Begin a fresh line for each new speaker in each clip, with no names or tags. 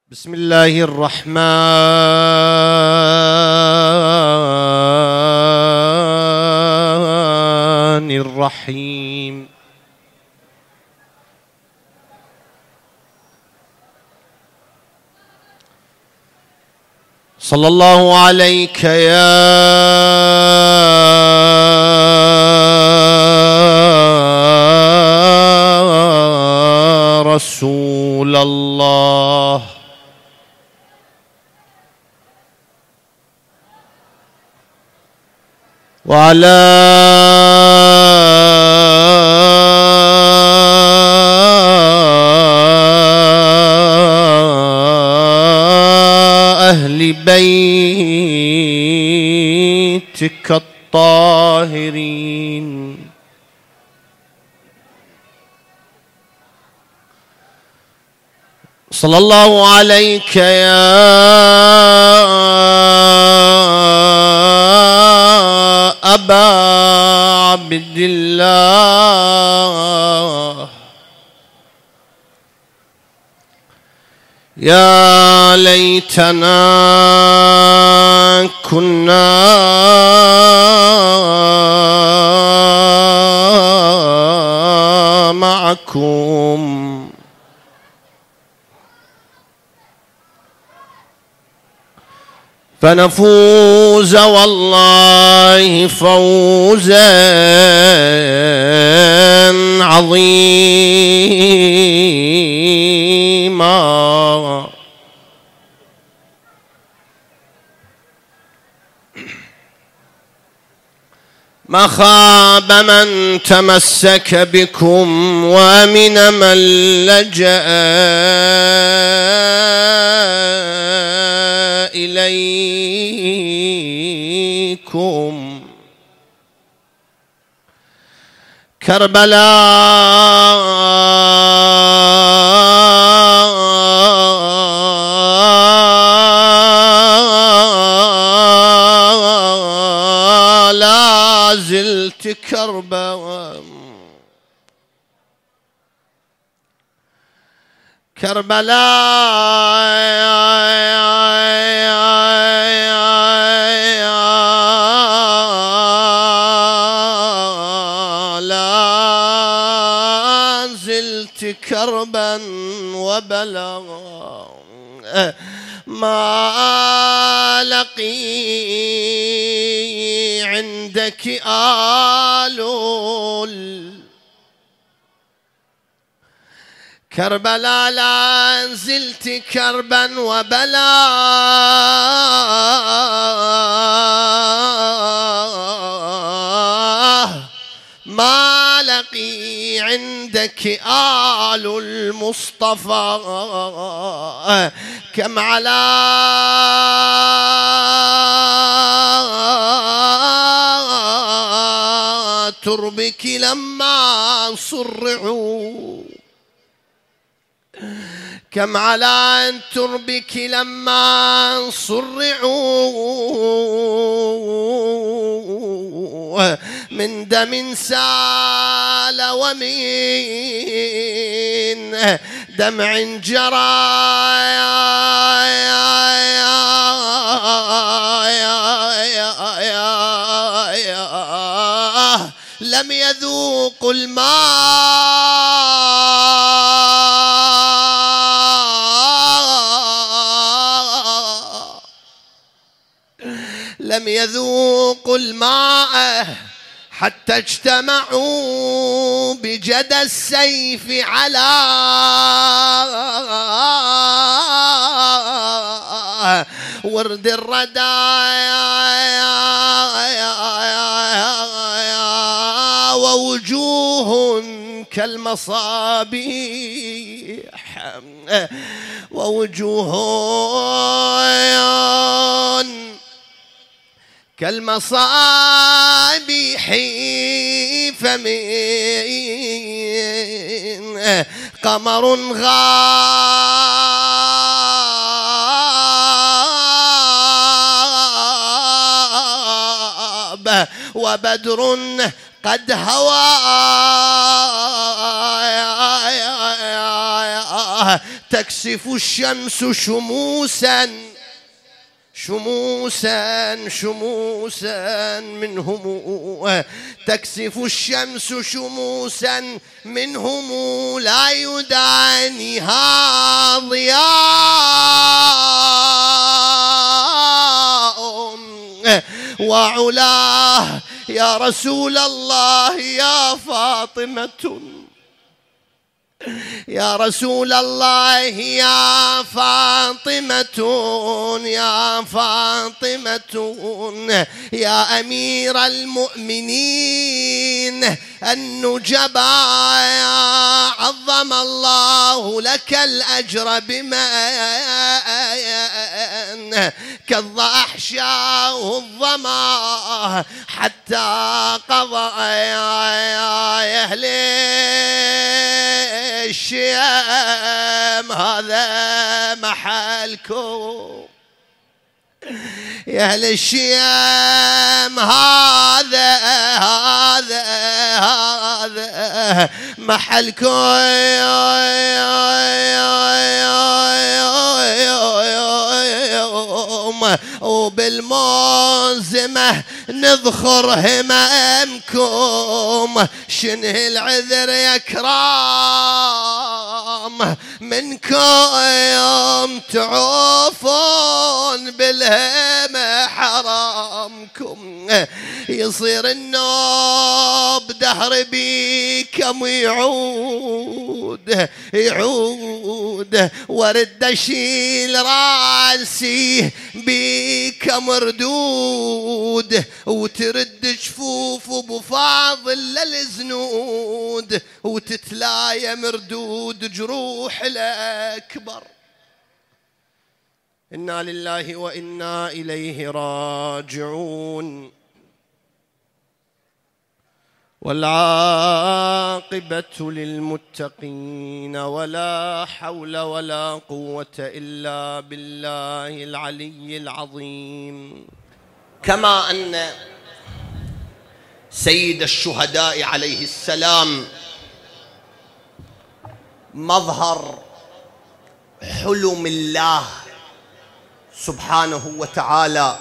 بسم الله الرحمن الرحيم. صلى الله عليك يا رسول الله، وعلى أهل بيتك الطاهرين. صلى الله عليك يا أبا عبد الله، يا ليتنا كنا معكم فنفوز والله فوزا عظيما. ما خاب من تمسك بكم وأمن من لجأ إليكم. كربلاء لا زلت كربا، لا زلت كربا وبلغ ما لقي عندك آل كربلاء، لا زلت كربا وبلاه ما لقي عندك آل المصطفى. كم على تربك لما صرعوا، كم على تربك لما صرعوا من دم سال ومن دمع جرى لم يذوقوا الماء، لم يذوقوا الماء حتى اجتمعوا بجدى السيف على ورد الردايا، ووجوه كالمصابيح، ووجوه كالمصابيح، فمن قمر غاب وبدر قد هوى تكسف الشمس شموسا شموسا شموسا منهم، تكسف الشمس شموسا منهم لا يدانيها ضياء، وعلاه يا رسول الله يا فاطمة، يا رسول الله يا فاطمة، يا فاطمة، يا أمير المؤمنين النجبا، عظم الله لك الأجر بما كظ أحشاه الظما حتى قضى أهل الشيام هذا محلكم، يا أهل الشيام هذا محلكم، وبالموزمة نذخر هممكم، شنه العذر يا كرام منكم تعوفون بالهم حرامكم، يصير النوب دهر بيكم يعود ورد اشيل راسي بيكم مردود، وترد جفوف ابو فاضل للزنود، وتتلايا مردود جروح الاكبر. إنا لله وإنا إليه راجعون. والعاقبة للمتقين ولا حول ولا قوة إلا بالله العلي العظيم. كما أن سيد الشهداء عليه السلام مظهر حلم الله سبحانه وتعالى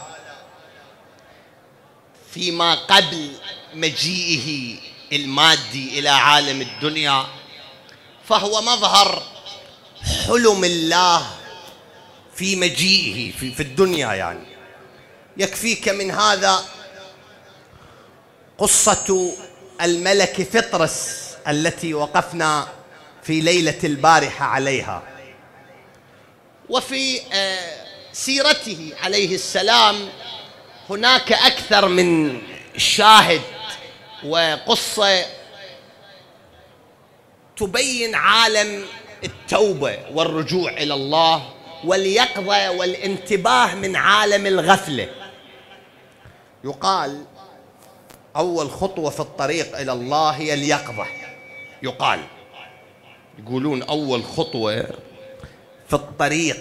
فيما قبل مجيئه المادي إلى عالم الدنيا، فهو مظهر حلم الله في مجيئه في الدنيا. يعني يكفيك من هذا قصة الملك فطرس التي وقفنا في ليلة البارحة عليها، وفي سيرته عليه السلام هناك أكثر من شاهد وقصة تبين عالم التوبة والرجوع إلى الله واليقظة والانتباه من عالم الغفلة. يقال أول خطوة في الطريق إلى الله هي اليقظة. يقولون أول خطوة في الطريق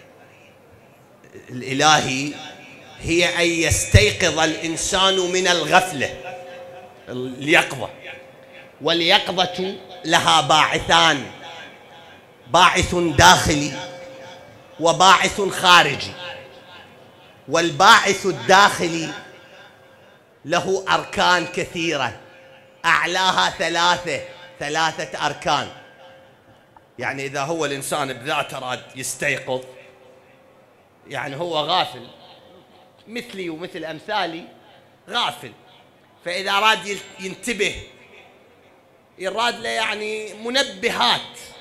الإلهي هي أن يستيقظ الإنسان من الغفلة، اليقظة. واليقظة لها باعثان، باعث داخلي وباعث خارجي. والباعث الداخلي له أركان كثيرة، أعلاها ثلاثة أركان. يعني إذا هو الإنسان بذاته راد يستيقظ، يعني هو غافل مثلي ومثل أمثالي، غافل، فإذا راد ينتبه يراد له يعني منبهات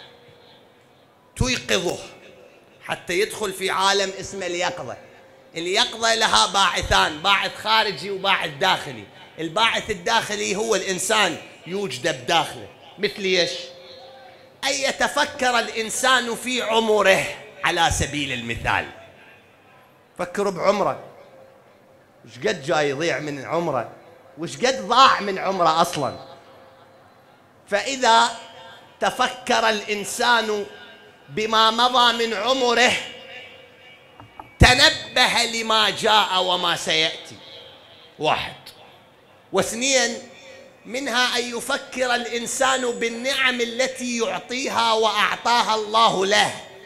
تويقظه حتى يدخل في عالم اسمه اليقظة. اليقظة لها باعثان، باعث خارجي وباعث داخلي. الباعث الداخلي هو الإنسان يوجد بداخله، مثل ايش؟ أن يتفكر الإنسان في عمره. على سبيل المثال فكروا بعمره، وش قد جاي يضيع من عمره، وش قد ضاع من عمره أصلا. فإذا تفكر الإنسان بما مضى من عمره تنبه لما جاء وما سيأتي. واحد. واثنين، منها أن يفكر الإنسان بالنعم التي يعطيها وأعطاها الله له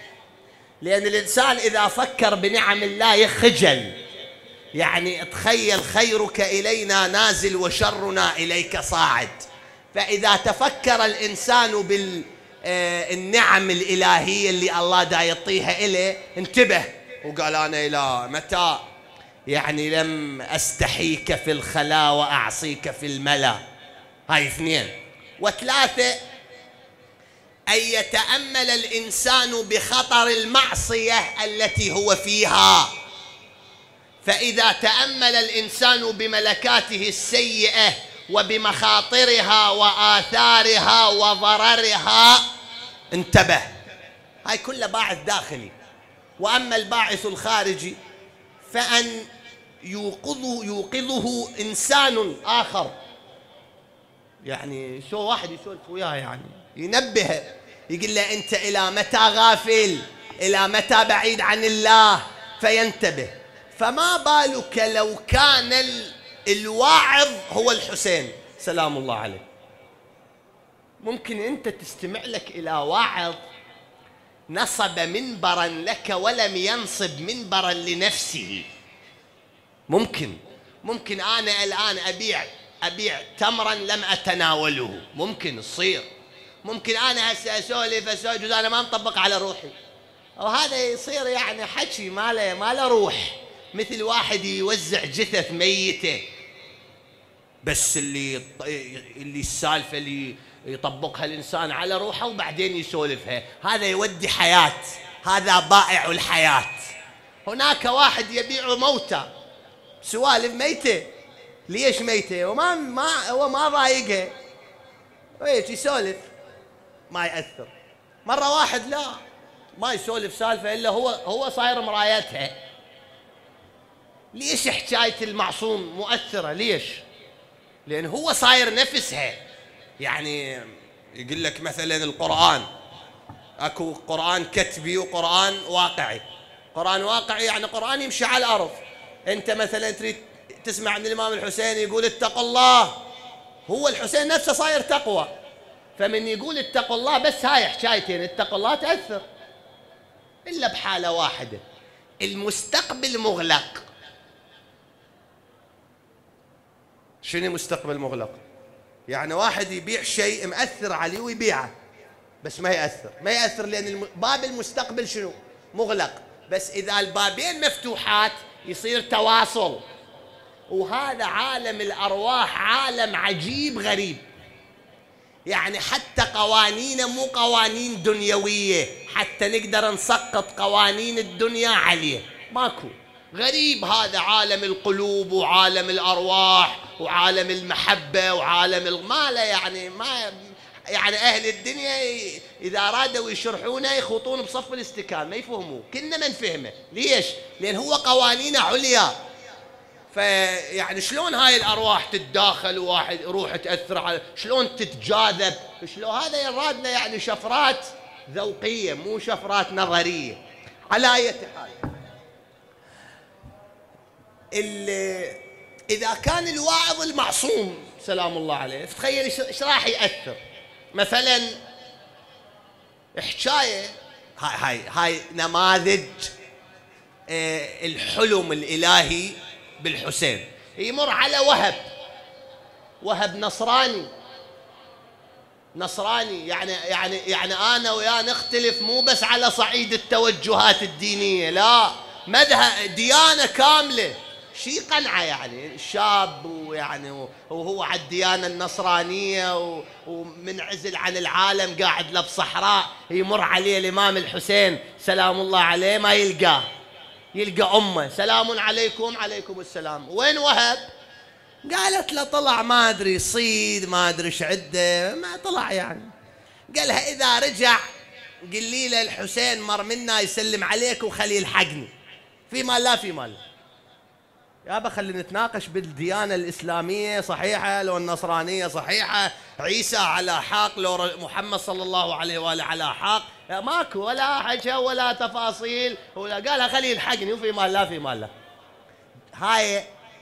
لأن الإنسان إذا فكر بنعم الله يخجل. يعني تخيل خيرك إلينا نازل وشرنا إليك صاعد. فإذا تفكر الإنسان بالنعم الإلهية اللي الله دا يعطيها إليه انتبه وقال أنا إلى متى يعني لم أستحيك في الخلا وأعصيك في الملا. هاي 2. و3 أن يتأمل الإنسان بخطر المعصية التي هو فيها. فإذا تأمل الإنسان بملكاته السيئة وبمخاطرها وآثارها وضررها انتبه. هاي كلها باعث داخلي. وأما الباعث الخارجي فأن يوقظه إنسان آخر. يعني شو واحد يسولف وياه يعني ينبهه يقول له أنت إلى متى غافل، إلى متى بعيد عن الله، فينتبه. فما بالك لو كان الواعظ هو الحسين سلام الله عليه. ممكن أنت تستمع لك إلى واعظ نصب منبرا لك ولم ينصب منبرا لنفسه. ممكن أنا الآن أبيع تمرا لم أتناوله، ممكن تصير. ممكن أنا هسه أسولف أنا ما مطبق على روحي، وهذا يصير يعني حكي ما له روح، مثل واحد يوزع جثث ميتة بس اللي السالفة اللي يطبقها الإنسان على روحه وبعدين يسولفها، هذا يودي حياة، هذا بائع الحياة. هناك واحد يبيع موتى، سوالف ميتة. ليش ميتة؟ هو ما ضايقها ويش يسولف ما يأثر. مرة واحد لا ما يسولف سالفة إلا هو صاير مرايتها. ليش حكاية المعصوم مؤثرة؟ ليش؟ لأن هو صاير نفسها. يعني يقول لك مثلا القرآن أكو قرآن كتبي وقرآن واقعي. قرآن واقعي يعني قرآن يمشي على الأرض. أنت مثلا تريد تسمع عن الإمام الحسين يقول اتقوا الله، هو الحسين نفسه صاير تقوى، فمن يقول اتقوا الله بس هاي حكايتين اتقوا الله تأثر. إلا بحالة واحدة، المستقبل مغلق. شنو مستقبل مغلق؟ يعني واحد يبيع شيء مأثر عليه ويبيعه بس ما يأثر لأن باب المستقبل شنو؟ مغلق. بس إذا البابين مفتوحات يصير تواصل. وهذا عالم الأرواح عالم عجيب غريب. يعني حتى قوانين مو قوانين دنيوية، حتى نقدر نسقط قوانين الدنيا عليه ماكو. غريب هذا عالم القلوب وعالم الأرواح وعالم المحبة وعالم المال. يعني أهل الدنيا إذا أرادوا يشرحونه يخوطون بصف الاستكان ما يفهموه، كنا ما نفهمه. ليش؟ لأن هو قوانين عليا. فيعني شلون هاي الأرواح تتداخل وواحد روح تأثر على شلون تتجاذب، شلون هذا يرادنا يعني شفرات ذوقية مو شفرات نظرية. على أي حال إذا كان الواعظ المعصوم سلام الله عليه تخيل إيش راح يأثر. مثلا حكاية هاي نماذج الحلم الإلهي بالحسين. يمر على وهب نصراني يعني أنا وياه نختلف مو بس على صعيد التوجهات الدينية، لا مذهب ديانة كاملة. شي قنعة يعني الشاب ويعني وهو على الديانة النصرانية ومنعزل عن العالم قاعد له بصحراء. يمر عليه الإمام الحسين سلام الله عليه ما يلقى أمه سلام عليكم. عليكم السلام. وين وهب؟ قالت له طلع ما أدري صيد ما أدري ايش عده ما طلع يعني. قالها إذا رجع قل لي له الحسين مر منا يسلم عليك وخلي يلحقني. في مال لا في مال يابا خلي نتناقش بالديانة الإسلامية صحيحة لو النصرانية صحيحة، عيسى على حق لو محمد صلى الله عليه وآله على حق، ماكو ولا حاجة ولا تفاصيل. قالها خلي يلحقني وفي مال لا في مال لا. هاي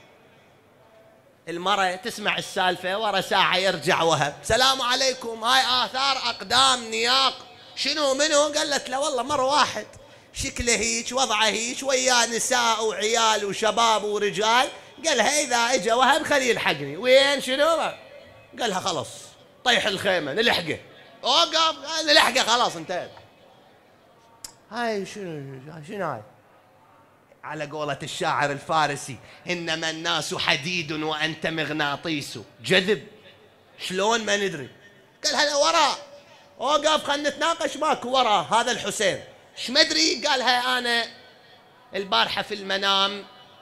المرة تسمع السالفة ورا ساعة يرجع وهب سلام عليكم. هاي آثار أقدام نياق شنو منو؟ قالت له والله مرة واحد شكله هيك وضعه هيك ويا نساء وعيال وشباب ورجال. قالها إذا إجا وهب خليه يلحقني. وين شنو؟ قالها خلص طيح الخيمة نلحقه. أوقف نلحقه خلاص انتهت. هاي شنو هاي؟ على قولة الشاعر الفارسي: إنما الناس حديد وأنت مغناطيس. جذب شلون ما ندري. قال هذا وراء. أوقف خلنا نتناقش ماكو وراء. هذا الحسين ايش ما ادري. قالها أنا البارحة في المنام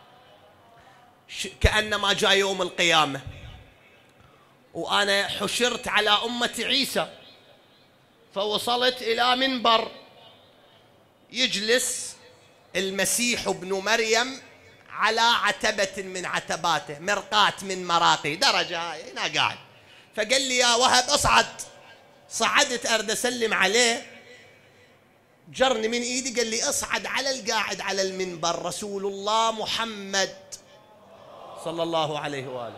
كأنما جاء يوم القيامة وأنا حشرت على أمة عيسى، فوصلت إلى منبر يجلس المسيح ابن مريم على عتبة من عتباته، مرقاة من مراقي، درجة هاي هنا قاعد. فقال لي يا وهب اصعد. صعدت أرد أسلم عليه، جرني من إيدي قال لي اصعد على القاعد على المنبر رسول الله محمد صلى الله عليه وآله.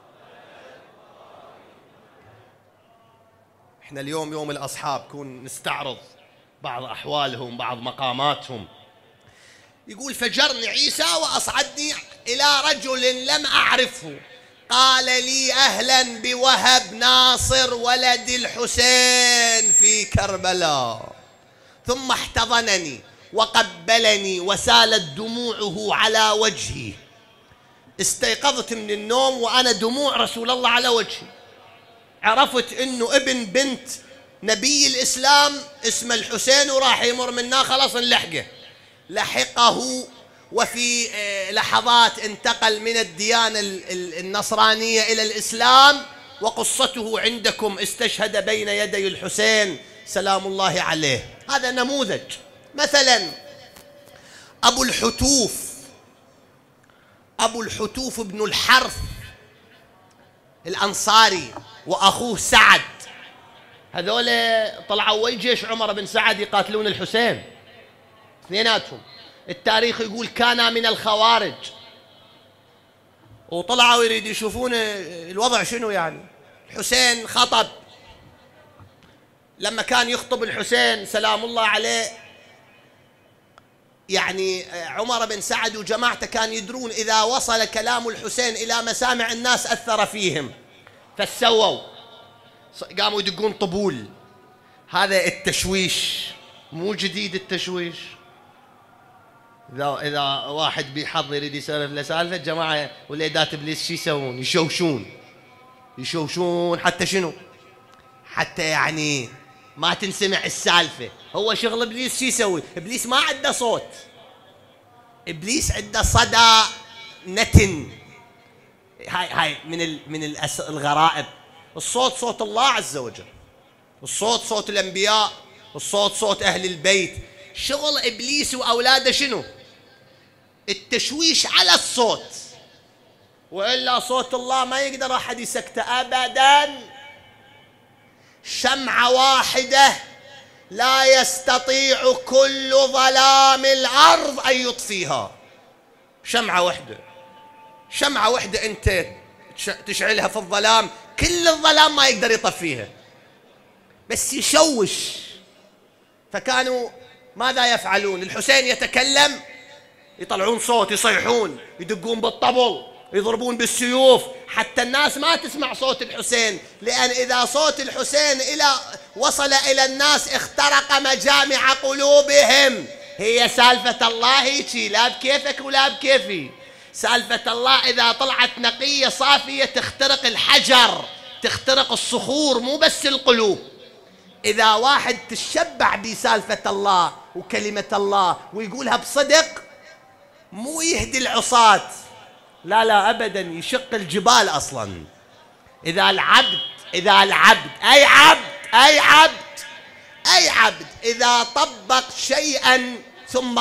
احنا اليوم يوم الأصحاب كون نستعرض بعض أحوالهم بعض مقاماتهم. يقول: فجرني عيسى وأصعدني إلى رجل لم أعرفه، قال لي: أهلا بوهب ناصر ولد الحسين في كربلاء. ثم احتضنني وقبلني وسالت دموعه على وجهي. استيقظت من النوم وأنا دموع رسول الله على وجهي. عرفت إنه ابن بنت نبي الإسلام اسمه الحسين وراح يمر منا خلاص نلحقه. لحقه وفي لحظات انتقل من الديانة النصرانية إلى الإسلام، وقصته عندكم. استشهد بين يدي الحسين سلام الله عليه. هذا نموذج. مثلا أبو الحتوف بن الحرث الأنصاري وأخوه سعد، هذول طلعوا ويا جيش عمر بن سعد يقاتلون الحسين اثنيناتهم. التاريخ يقول كانا من الخوارج، وطلعوا يريد يشوفون الوضع شنو يعني. الحسين خطب، لما كان يخطب الحسين سلام الله عليه يعني عمر بن سعد وجماعته كان يدرون إذا وصل كلام الحسين إلى مسامع الناس أثر فيهم، فسووا قاموا يدقون طبول. هذا التشويش مو جديد. التشويش إذا واحد بيحضر يريد يسولف له سالفة، جماعة وليدات إبليس شو يسوون؟ يشوشون حتى شنو؟ حتى يعني ما تنسمع السالفة. هو شغل إبليس شو يسوي؟ إبليس ما عنده صوت، إبليس عنده صدى نتن. هاي من الغرائب. الصوت صوت الله عز وجل، الصوت صوت الأنبياء، الصوت صوت أهل البيت. شغل إبليس وأولاده شنو؟ التشويش على الصوت، وإلا صوت الله ما يقدر أحد يسكته أبداً. شمعة واحدة لا يستطيع كل ظلام الأرض أن يطفيها. شمعة واحدة أنت تشعلها في الظلام، كل الظلام ما يقدر يطفيها، بس يشوش. فكانوا ماذا يفعلون؟ الحسين يتكلم يطلعون صوت، يصيحون، يدقون بالطبل، يضربون بالسيوف، حتى الناس ما تسمع صوت الحسين. لأن إذا صوت الحسين وصل إلى الناس اخترق مجامع قلوبهم. هي سالفة الله هيجي، لا بكيفك ولا بكيفي. سالفة الله إذا طلعت نقية صافية تخترق الحجر، تخترق الصخور، مو بس القلوب. إذا واحد تشبع بسالفة الله وكلمة الله ويقولها بصدق، مو يهدي العصاة، لا أبدا، يشق الجبال أصلا. إذا العبد أي عبد إذا طبق شيئا ثم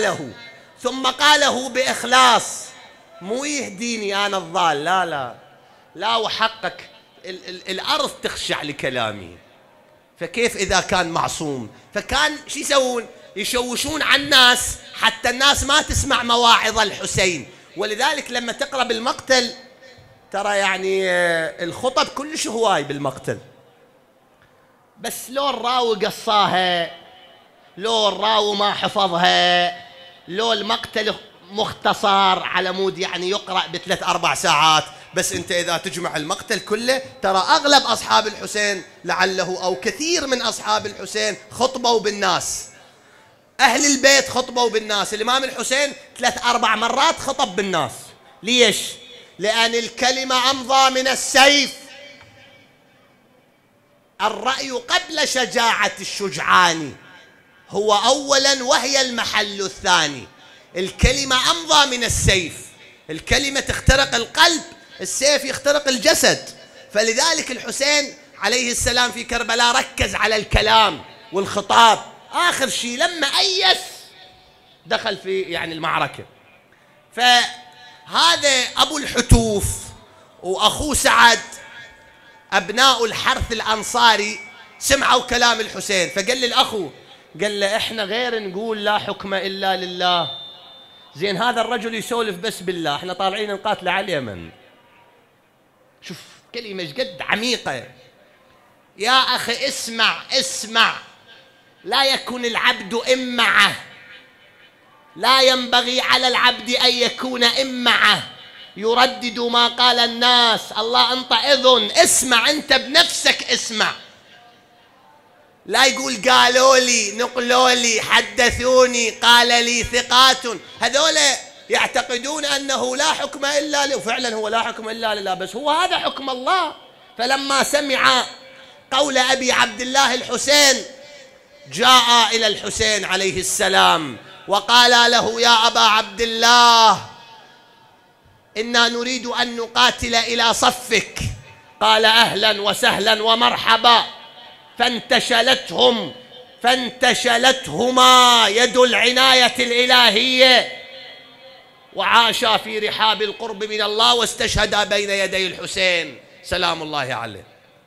قاله بإخلاص، مو يهديني أنا الضال، لا وحقك الأرض تخشع لكلامي. فكيف إذا كان معصوم؟ فكان شو يسوون؟ يشوشون على الناس حتى الناس ما تسمع مواعظ الحسين. ولذلك لما تقرأ بالمقتل ترى يعني الخطب كلش هواي بالمقتل، بس لو الراوي قصاها لو الراوي ما حفظها، لو المقتل مختصر على مود يعني يقرأ ب3 4 ساعات، بس أنت إذا تجمع المقتل كله ترى أغلب أصحاب الحسين لعله أو كثير من أصحاب الحسين خطبوا بالناس، أهل البيت خطبوا بالناس. الإمام الحسين 3 4 مرات خطب بالناس. ليش؟ لأن الكلمة أمضى من السيف. الرأي قبل شجاعة الشجعان هو أولا وهي المحل الثاني. الكلمة أمضى من السيف، الكلمة تخترق القلب، السيف يخترق الجسد. فلذلك الحسين عليه السلام في كربلاء ركز على الكلام والخطاب. آخر شيء لما أيس دخل في يعني المعركة. فهذا أبو الحتوف وأخوه سعد أبناء الحرث الأنصاري سمعوا كلام الحسين، فقال للأخو، قال له إحنا غير نقول لا حكم إلا لله. زين هذا الرجل يسولف بس بالله، إحنا طالعين نقاتل على اليمن. شوف كلمة قد عميقة. يا أخي اسمع اسمع، لا يكون العبد إمعة، لا ينبغي على العبد أن يكون إمعة يردد ما قال الناس. الله أنت إذن اسمع، أنت بنفسك اسمع، لا يقول قالوا لي نقلوا لي حدثوني قال لي ثقات. هذول يعتقدون أنه لا حكم إلا لله، وفعلا هو لا حكم إلا لله، بس هو هذا حكم الله. فلما سمع قول أبي عبد الله الحسين جاء إلى الحسين عليه السلام وقال له يا أبا عبد الله إنا نريد أن نقاتل إلى صفك. قال أهلا وسهلا ومرحبا. فانتشلتهما يد العناية الإلهية، وعاشا في رحاب القرب من الله، واستشهدا بين يدي الحسين سلام الله عليه.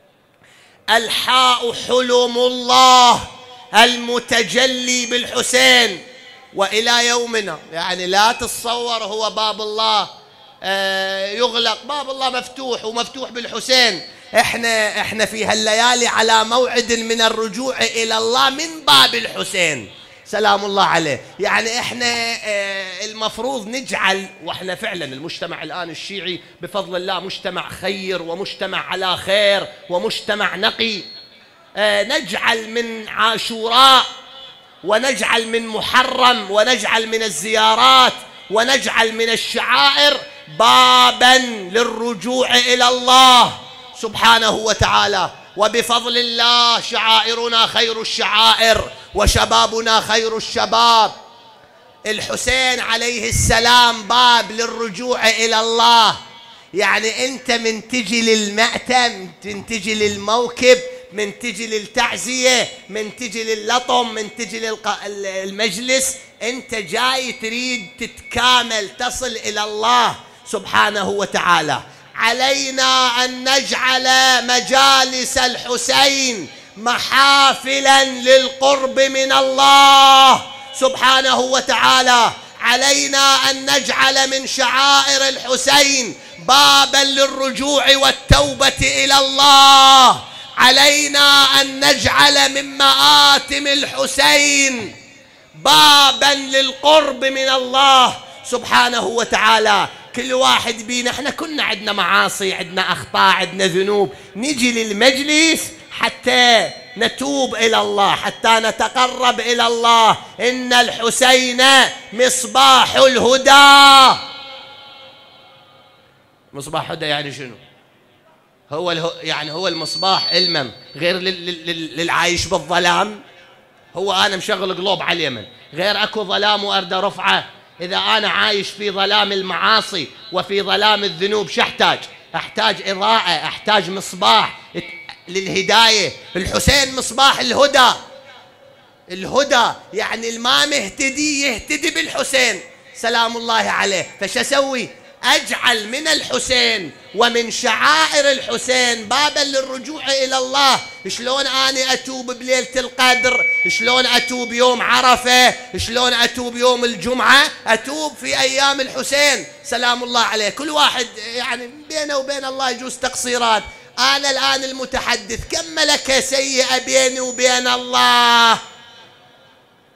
الحاء حلم الله المتجلي بالحسين، وإلى يومنا يعني لا تتصور هو باب الله يغلق، باب الله مفتوح، ومفتوح بالحسين. احنا في هالليالي على موعد من الرجوع إلى الله من باب الحسين سلام الله عليه. يعني احنا المفروض نجعل، واحنا فعلا المجتمع الآن الشيعي بفضل الله مجتمع خير ومجتمع على خير ومجتمع نقي، نجعل من عاشوراء ونجعل من محرم ونجعل من الزيارات ونجعل من الشعائر بابا للرجوع إلى الله سبحانه وتعالى. وبفضل الله شعائرنا خير الشعائر وشبابنا خير الشباب. الحسين عليه السلام باب للرجوع إلى الله. يعني أنت من تجي للمأتم، من تجي للموكب، من تجي للتعزية، من تجي لللطم، من تجي للمجلس، أنت جاي تريد تتكامل تصل إلى الله سبحانه وتعالى. علينا أن نجعل مجالس الحسين محافلا للقرب من الله سبحانه وتعالى. علينا أن نجعل من شعائر الحسين بابا للرجوع والتوبة إلى الله. علينا أن نجعل من مآتم الحسين بابا للقرب من الله سبحانه وتعالى. كل واحد بينا، احنا كنا عندنا معاصي، عندنا أخطاء، عندنا ذنوب، نجي للمجلس حتى نتوب إلى الله، حتى نتقرب إلى الله. إن الحسين مصباح الهدى. مصباح هدى يعني شنو؟ يعني هو المصباح المم غير للعايش بالظلام. هو أنا مشغل قلوب على اليمن، غير أكو ظلام وأرد رفعة. إذا أنا عايش في ظلام المعاصي وفي ظلام الذنوب شو أحتاج؟ أحتاج إضاءة، أحتاج مصباح للهداية. الحسين مصباح الهدى. الهدى يعني الما مهتدي يهتدي بالحسين سلام الله عليه. فش أسوي؟ أجعل من الحسين ومن شعائر الحسين بابا للرجوع إلى الله. شلون أنا أتوب بليلة القدر، شلون أتوب يوم عرفة، شلون أتوب يوم الجمعة، أتوب في أيام الحسين سلام الله عليه. كل واحد يعني بينه وبين الله يجوز تقصيرات. أنا الآن المتحدث كم ملكة سيئة بيني وبين الله؟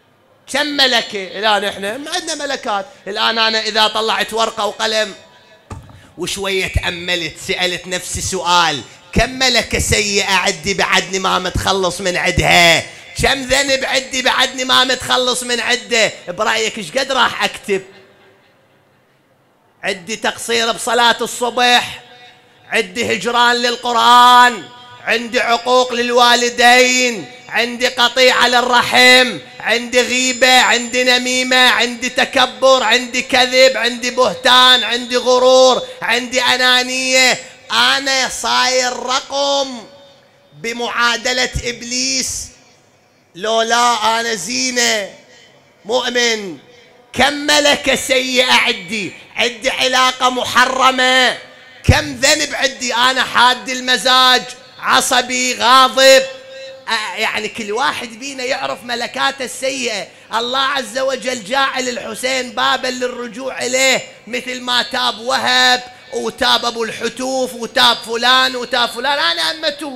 كم ملكة الآن؟ إحنا عندنا ملكات. الآن أنا إذا طلعت ورقة وقلم وشوية تأملت سألت نفسي سؤال: كم ملكة سيئة عندي بعدني ما متخلص من عدها؟ كم ذنب عندي بعدني ما متخلص من عده؟ برأيك إيش قد راح أكتب؟ عندي تقصير بصلاة الصبح، عندي هجران للقرآن، عندي عقوق للوالدين، عندي قطيعة للرحم، عندي غيبة، عندي نميمة، عندي تكبر، عندي كذب، عندي بهتان، عندي غرور، عندي أنانية. أنا صاير رقم بمعادلة إبليس. لولا أنا زينة مؤمن. كم ملكة سيئة عندي علاقة محرمة، كم ذنب عندي، أنا حاد المزاج، عصبي، غاضب. يعني كل واحد بينا يعرف ملكاته السيئة. الله عز وجل جاعل الحسين بابا للرجوع إليه، مثل ما تاب وهب وتاب أبو الحتوف وتاب فلان وتاب فلان. أنا هم أتوب،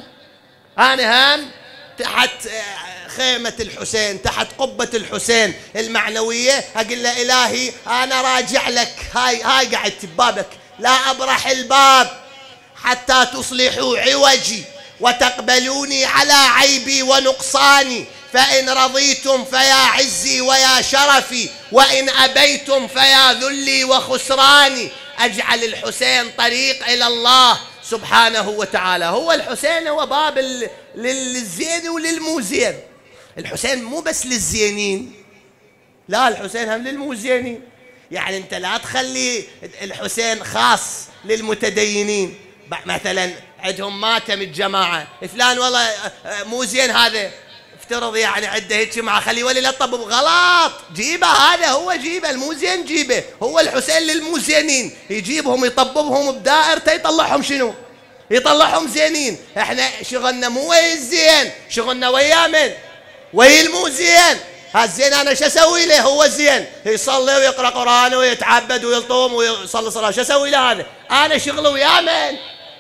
أنا هم تحت خيمة الحسين، تحت قبة الحسين المعنوية، أقول له إلهي أنا راجع لك، هاي قعدت ببابك، لا أبرح الباب حتى تصلحوا عوجي وتقبلوني على عيبي ونقصاني، فإن رضيتم فيا عزي ويا شرفي، وإن أبيتم فيا ذلي وخسراني. أجعل الحسين طريق إلى الله سبحانه وتعالى. هو الحسين هو باب للزين وللمو زين. الحسين مو بس للزينين، لا، الحسين هم للمو زينين. يعني أنت لا تخلي الحسين خاص للمتدينين. مثلا عندهم ماتم الجماعة، فلان والله مو زين، هذا افترض يعني عنده هيك معه، خليه ولي لا تطبب. غلط، جيبه، هذا هو جيبه، المو زين جيبه. هو الحسين للمو زينين، يجيبهم يطببهم بدائرته، يطلعهم شنو؟ يطلعهم زينين. احنا شغلنا مو ويا الزين، شغلنا ويا من؟ ويا المو زين. هالزين انا شو اسوي له؟ هو زين يصلي ويقرا قران ويتعبد ويلطم ويصلي صلاه، شو اسوي له هذا؟ انا شغله ويا من؟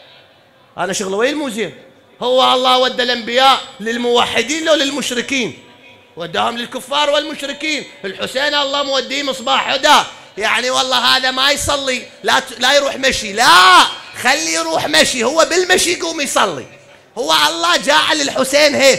انا شغله ويا المو زين. هو الله ودى الانبياء للموحدين لو للمشركين؟ وداهم للكفار والمشركين. الحسين الله موديه مصباح هدى. يعني والله هذا ما يصلي، لا يروح مشي، لا، خليه يروح مشي، هو بالمشي يقوم يصلي. هو الله جعل الحسين هيك،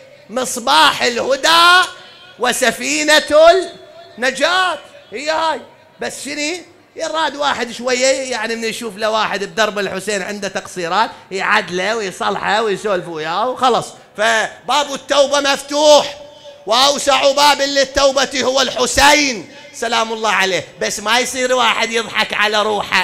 مصباح الهدى وسفينة النجاة. هي هاي بس. شنو يراد واحد شوية يعني من يشوف له واحد بدرب الحسين عنده تقصيرات يعدله ويصلحه ويسولف وياه وخلص. فباب التوبة مفتوح، وأوسع باب للتوبة هو الحسين سلام الله عليه. بس ما يصير واحد يضحك على روحه،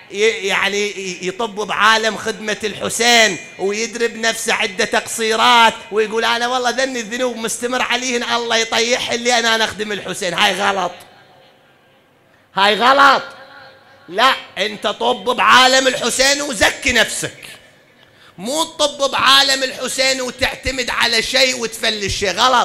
يعني يطب بعالم خدمة الحسين ويدرب نفسه عنده تقصيرات ويقول أنا والله ذني الذنوب مستمر عليهن، الله يطيح اللي أنا نخدم الحسين. هاي غلط، هاي غلط. لا، أنت طب بعالم الحسين وزكي نفسك، مو تطب بعالم الحسين وتعتمد على شيء وتفلش شيء. غلط.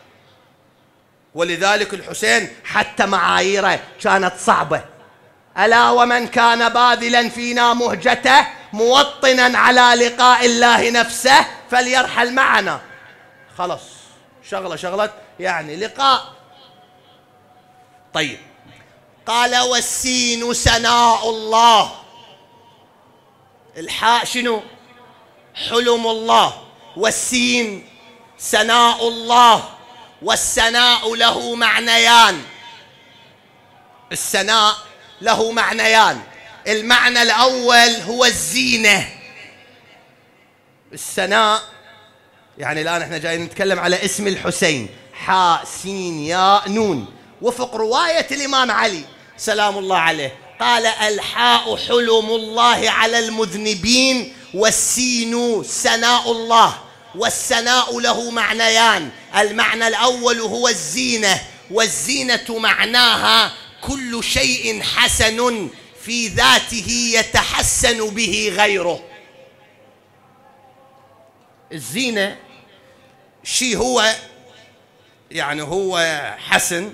ولذلك الحسين حتى معاييره كانت صعبة. ألا ومن كان باذلا فينا مهجته موطنا على لقاء الله نفسه فليرحل معنا. خلص، شغلة يعني لقاء. طيب، قال والسين سناء الله. الحاء شنو؟ حلم الله، والسين سناء الله. والسناء له معنيان. السناء له معنيان. المعنى الأول هو الزينة. السناء يعني الآن احنا جايين نتكلم على اسم الحسين، حاء سين ياء نون. وفق رواية الإمام علي سلام الله عليه قال الحاء حلم الله على المذنبين، والسين سناء الله. والسناء له معنيان. المعنى الأول هو الزينة، والزينة معناها كل شيء حسن في ذاته يتحسن به غيره. الزينة شيء هو يعني هو حسن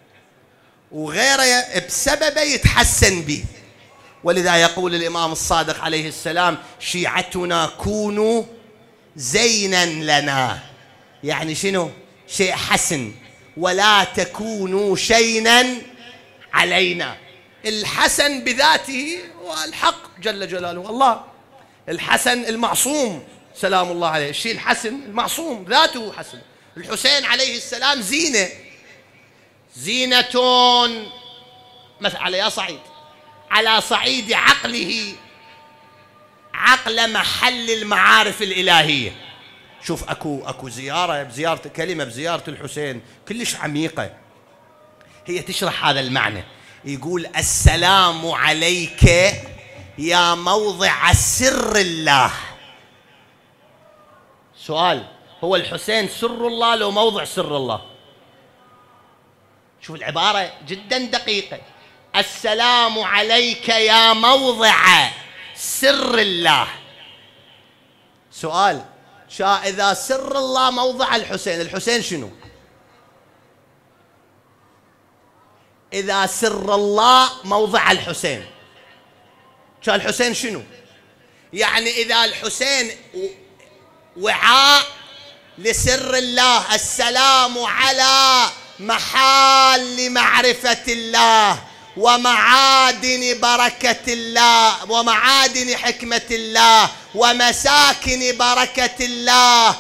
وغيره بسببه يتحسن به. ولذا يقول الإمام الصادق عليه السلام شيعتنا كونوا زينا لنا. يعني شنو؟ شيء حسن ولا تكونوا شينا علينا. الحسن بذاته هو الحق جل جلاله، الله الحسن المعصوم سلام الله عليه، الشيء الحسن المعصوم ذاته حسن. الحسين عليه السلام زينة مثلا على صعيد عقله، عقل محل المعارف الإلهية. شوف أكو بزيارة الحسين كلش عميقة، هي تشرح هذا المعنى. يقول السلام عليك يا موضع سر الله. سؤال، هو الحسين سر الله لو موضع سر الله؟ شوف العبارة جدا دقيقة، السلام عليك يا موضع سر الله. سؤال، إذا سر الله موضع الحسين شنو؟ إذا سر الله موضع الحسين شنو؟ يعني إذا الحسين وعاء لسر الله، السلام على محال معرفة الله ومعادن بركة الله ومعادن حكمة الله ومساكن بركة الله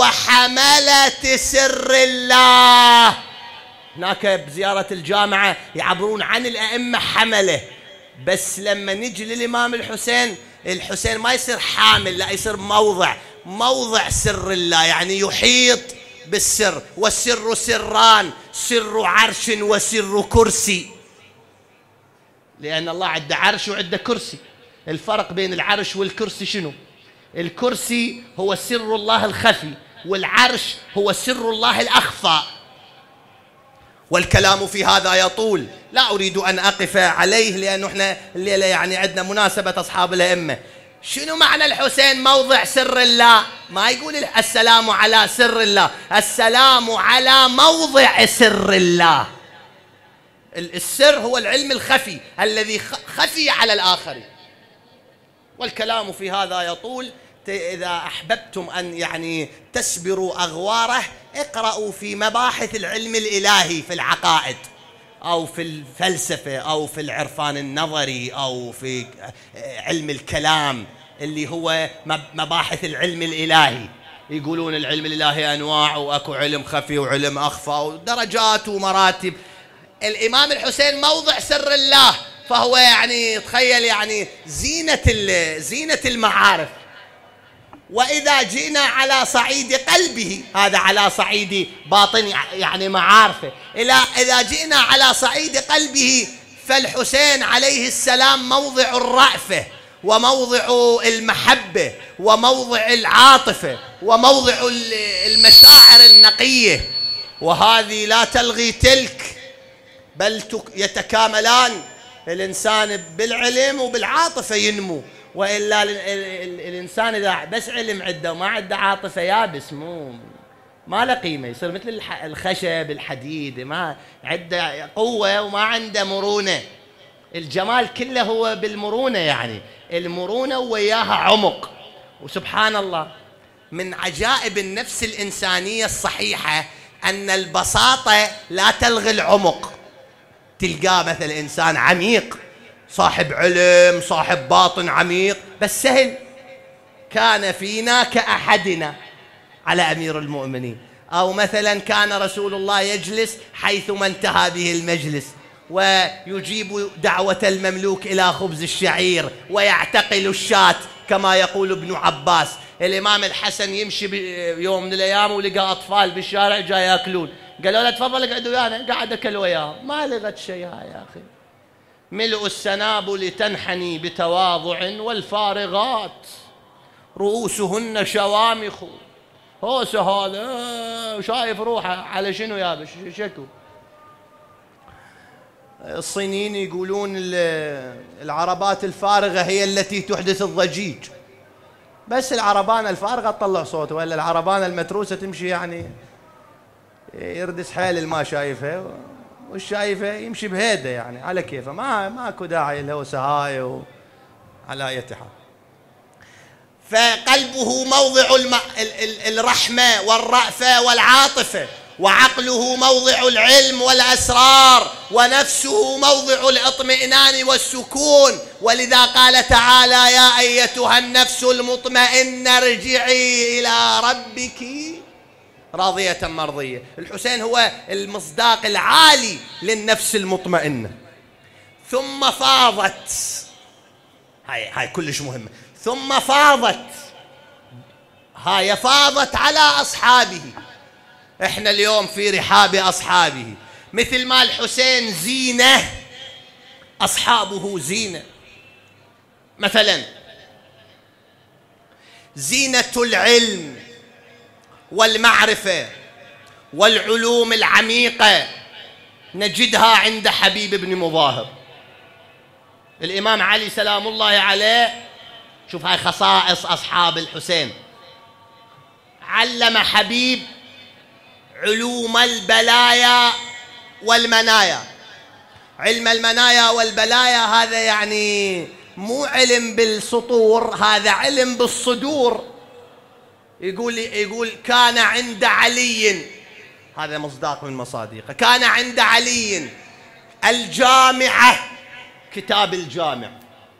وحملة سر الله. هناك بزيارة الجامعة يعبرون عن الأئمة حملة، بس لما نجي للإمام الحسين ما يصير حامل، لا يصير موضع سر الله، يعني يحيط بالسر. والسر سران، سر عرش وسر كرسي، لأن الله عنده عرش وعنده كرسي. الفرق بين العرش والكرسي شنو؟ الكرسي هو سر الله الخفي، والعرش هو سر الله الأخفى. والكلام في هذا يطول، لا أريد أن أقف عليه لأنه إحنا الليلة يعني عندنا مناسبة أصحاب الأئمة. شنو معنى الحسين موضع سر الله؟ ما يقول السلام على سر الله، السلام على موضع سر الله. السر هو العلم الخفي الذي خفي على الآخرين. والكلام في هذا يطول، إذا أحببتم أن يعني تسبروا أغواره اقرأوا في مباحث العلم الإلهي في العقائد أو في الفلسفة أو في العرفان النظري أو في علم الكلام اللي هو مباحث العلم الإلهي. يقولون العلم الإلهي أنواع، وأكو علم خفي وعلم أخفى ودرجات ومراتب. الإمام الحسين موضع سر الله، فهو يعني تخيل يعني زينة المعارف. وإذا جئنا على صعيد قلبه، هذا على صعيد باطن يعني معارفه، إذا جئنا على صعيد قلبه فالحسين عليه السلام موضع الرأفة وموضع المحبة وموضع العاطفة وموضع المشاعر النقية، وهذه لا تلغي تلك بل يتكاملان. الإنسان بالعلم وبالعاطفة ينمو، وإلا الإنسان إذا بس علم عنده وما عنده عاطفة يابس، ما له قيمة، يصير مثل الخشب الحديد، ما عنده قوة وما عنده مرونة. الجمال كله هو بالمرونة، يعني المرونة وياها عمق. وسبحان الله من عجائب النفس الإنسانية الصحيحة أن البساطة لا تلغي العمق. تلقاه مثل إنسان عميق صاحب علم صاحب باطن عميق بس سهل. كان فينا كأحدنا على أمير المؤمنين، أو مثلا كان رسول الله يجلس حيثما انتهى به المجلس ويجيب دعوة المملوك إلى خبز الشعير ويعتقل الشاة كما يقول ابن عباس. الإمام الحسن يمشي يوم من الأيام ولقى أطفال بالشارع جاي يأكلون، قالوا له تفضل اقعد ويانا، قاعد أكل وياهم. ما لغت شيء يا أخي. ملء السنابل تنحني بتواضع والفارغات رؤوسهن شوامخ. هوسه هذا شايف روحه على شنو يا شكو. الصينيين يقولون العربات الفارغة هي التي تحدث الضجيج، بس العربانة الفارغة تطلع صوت، ولا العربانة المتروسة تمشي يعني يردس حيل الما شايفها، والشايفه يمشي بهيده يعني على كيفه، ماكو داعي لهوسه هاي على اي حال. فقلبه موضع الرحمه والرأفه والعاطفه، وعقله موضع العلم والأسرار، ونفسه موضع الاطمئنان والسكون. ولذا قال تعالى: يا أيتها النفس المطمئنة ارجعي إلى ربك راضية مرضية. الحسين هو المصداق العالي للنفس المطمئنة. ثم فاضت، هاي كلش مهمة، ثم فاضت، هاي فاضت على أصحابه. احنا اليوم في رحاب أصحابه، مثل ما الحسين زينة أصحابه زينة. مثلا زينة العلم والمعرفة والعلوم العميقة نجدها عند حبيب بن مظاهر. الإمام علي سلام الله عليه، شوف هاي خصائص أصحاب الحسين. علم حبيب علوم البلايا والمنايا. علم المنايا والبلايا هذا يعني مو علم بالسطور، هذا علم بالصدور. يقول كان عند علي، هذا مصداق من مصادقه، كان عند علي الجامعة، كتاب الجامع،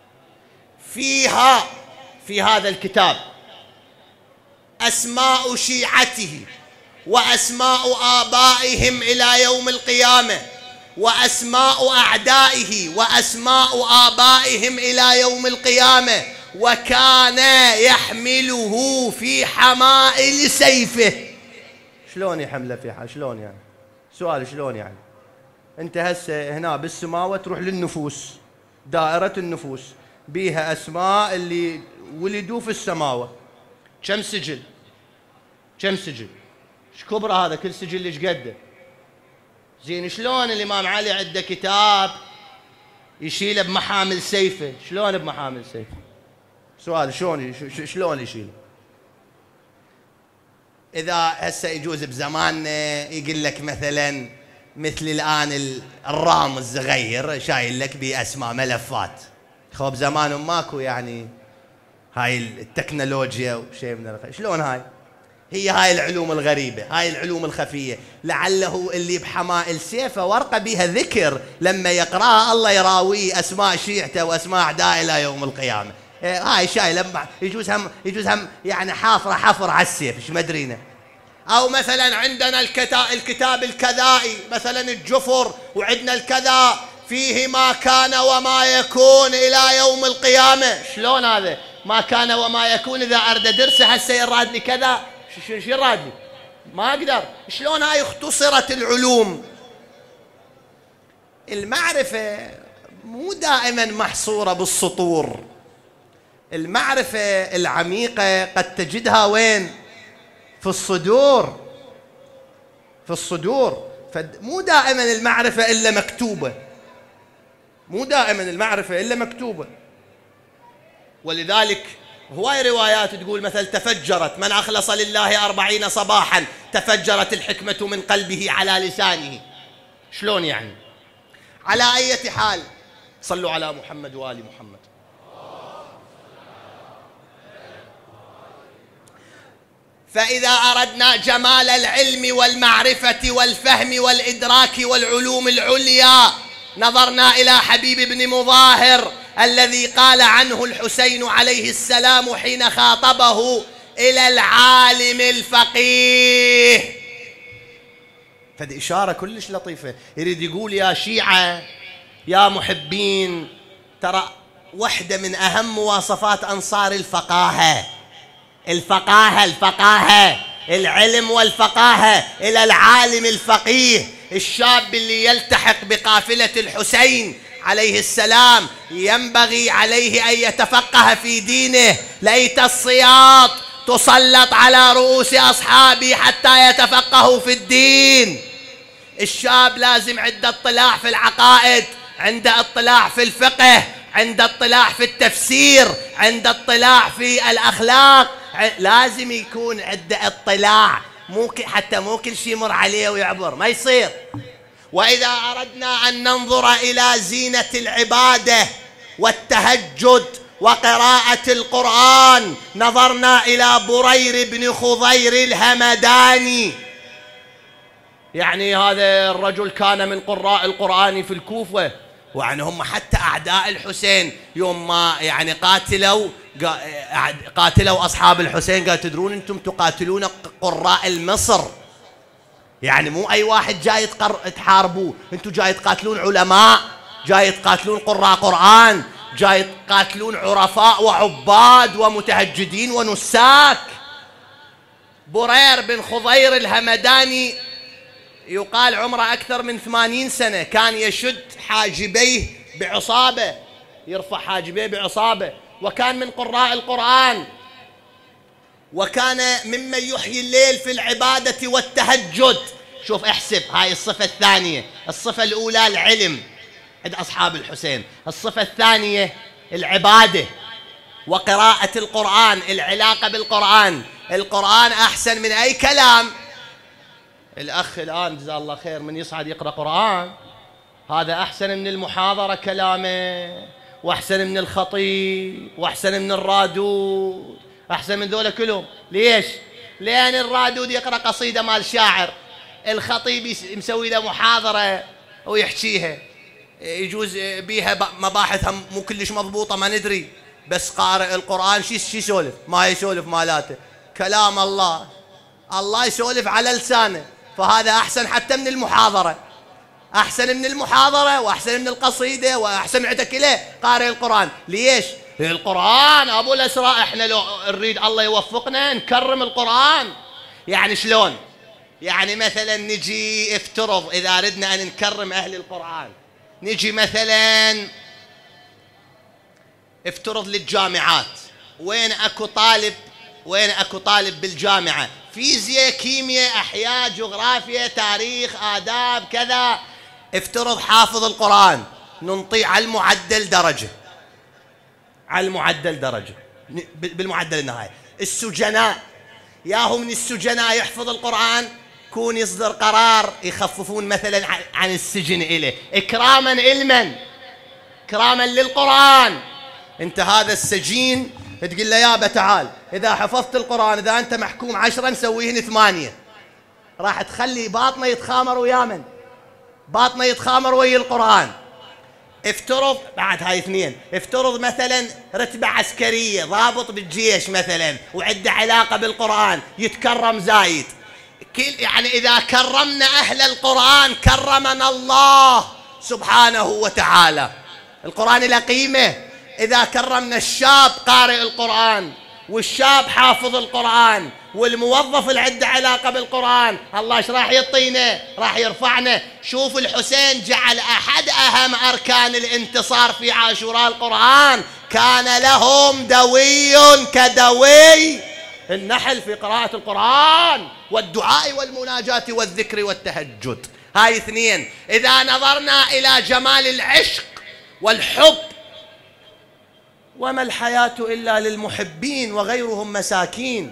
فيها في هذا الكتاب أسماء شيعته وأسماء آبائهم إلى يوم القيامة، وأسماء أعدائه وأسماء آبائهم إلى يوم القيامة، وكان يحمله في حمائل سيفه. شلون يحمله في شلون يعني؟ سؤال شلون يعني؟ أنت هسه هنا بالسماوة تروح للنفوس، دائرة النفوس بيها أسماء اللي ولدوا في السماوة. كم سجل؟ كم سجل؟ ايش كبره هذا؟ كل سجل ايش قده؟ زين شلون الإمام علي عنده كتاب يشيله بمحامل سيفه؟ شلون بمحامل سيفه؟ سؤال شلون يشيله؟ إذا هسه يجوز بزماننا يقول لك مثلا مثل الآن الرام الصغير شايل لك بأسماء ملفات. خب زمانهم ماكو يعني هاي التكنولوجيا وشيء من شلون هاي؟ هاي العلوم الغريبة، هاي العلوم الخفية. لعله اللي بحمائل سيفه ورقة بها ذكر لما يقرأها الله يراويه أسماء شيعته وأسماء أعداء إلى يوم القيامة. هاي شايلة يجوز هم يعني حفر على السيف، ايش مدرينا. أو مثلا عندنا الكتاب الكذائي، مثلا الجفر، وعندنا الكذا فيه ما كان وما يكون إلى يوم القيامة. شلون هذا ما كان وما يكون؟ إذا أرد درسه هسه يرادني كذا، شو يرادني؟ ما أقدر. شلون هاي اختصرت العلوم؟ المعرفة مو دائما محصورة بالسطور. المعرفة العميقة قد تجدها وين؟ في الصدور، في الصدور. فمو دائما المعرفة إلا مكتوبة، مو دائما المعرفة إلا مكتوبة. ولذلك هواي روايات تقول مثل تفجرت من أخلص لله 40 صباحا تفجرت الحكمة من قلبه على لسانه. شلون يعني؟ على أي حال، صلوا على محمد وآل محمد. فإذا أردنا جمال العلم والمعرفة والفهم والإدراك والعلوم العليا نظرنا إلى حبيب بن مظاهر الذي قال عنه الحسين عليه السلام حين خاطبه: إلى العالم الفقيه. فهذه إشارة كلش لطيفة. يريد يقول يا شيعة يا محبين، ترى واحدة من أهم مواصفات أنصار الفقاهة، الفقاهة، العلم والفقاهة. إلى العالم الفقيه، الشاب اللي يلتحق بقافلة الحسين عليه السلام ينبغي عليه أن يتفقه في دينه. ليت السياط تسلط على رؤوس أصحابي حتى يتفقهوا في الدين. الشاب لازم عنده اطلاع في العقائد، عنده اطلاع في الفقه، عنده اطلاع في التفسير، عنده اطلاع في الأخلاق. لازم يكون عنده اطلاع، حتى مو كل شيء يمر عليه ويعبر، ما يصير. وإذا أردنا أن ننظر إلى زينة العبادة والتهجد وقراءة القرآن نظرنا إلى برير بن خضير الهمداني. يعني هذا الرجل كان من قراء القرآن في الكوفة، ويعني هم حتى أعداء الحسين يوم ما يعني قاتلوا أصحاب الحسين قالوا تدرون أنتم تقاتلون قراء المصر، يعني مو أي واحد جاي تحاربوه، أنتم جاي تقاتلون علماء، جاي تقاتلون قراء قرآن، جاي تقاتلون عرفاء وعباد ومتهجدين ونساك. برير بن خضير الهمداني يقال عمره أكثر من 80 سنة، كان يشد حاجبيه بعصابة، يرفع حاجبيه بعصابة، وكان من قراء القرآن، وكان ممن يحيي الليل في العبادة والتهجد. شوف احسب، هاي الصفة الثانية. الصفة الأولى العلم عند أصحاب الحسين، الصفة الثانية العبادة وقراءة القرآن، العلاقة بالقرآن. القرآن أحسن من أي كلام. الأخ الآن جزاه الله خير من يصعد يقرأ قرآن، هذا أحسن من المحاضرة كلامه، وأحسن من الخطيب، وأحسن من الرادود، أحسن من ذولا كلهم. ليش؟ لأن الرادود يقرأ قصيدة مال شاعر، الخطيب مسوي له محاضرة ويحكيها، يجوز بيها مباحث مو كلش مضبوطة ما ندري، بس قارئ القرآن شي يسولف؟ ما يسولف مالاته، كلام الله، الله يسولف على لسانه، فهذا أحسن حتى من المحاضرة، أحسن من المحاضرة وأحسن من القصيدة وأحسن من كله قارئ القرآن. ليش؟ القرآن أبو الأسراء. إحنا لو نريد الله يوفقنا نكرم القرآن. يعني شلون؟ يعني مثلا نجي افترض إذا ردنا أن نكرم أهل القرآن، نجي مثلا افترض للجامعات، وين أكو طالب بالجامعة فيزياء كيمياء أحياء جغرافيا تاريخ آداب كذا، افترض حافظ القرآن، ننطيه على المعدل درجة، على المعدل درجة، بالمعدل النهائي. السجناء ياهو من السجناء يحفظ القرآن، كون يصدر قرار يخففون مثلا عن السجن إليه إكراما علما، إكراما للقرآن. انت هذا السجين تقول له يابا تعال، إذا حفظت القرآن إذا أنت محكوم 10 نسويهن 8، راح تخلي باطنه يتخامر ويا من؟ باطنه يتخامر ويا القرآن. افترض بعد هاي 2، افترض مثلا رتبة عسكرية ضابط بالجيش مثلا وعنده علاقة بالقرآن، يتكرم زايد. يعني إذا كرمنا أهل القرآن كرمنا الله سبحانه وتعالى. القرآن له قيمة. إذا كرمنا الشاب قارئ القرآن والشاب حافظ القرآن والموظف اللي عنده علاقة بالقرآن، الله ايش راح يعطينا؟ راح يرفعنا. شوف الحسين جعل أحد أهم أركان الانتصار في عاشوراء القرآن، كان لهم دوي كدوي النحل في قراءة القرآن والدعاء والمناجاة والذكر والتهجد. هاي 2. إذا نظرنا إلى جمال العشق والحب، وما الحياة إلا للمحبين وغيرهم مساكين.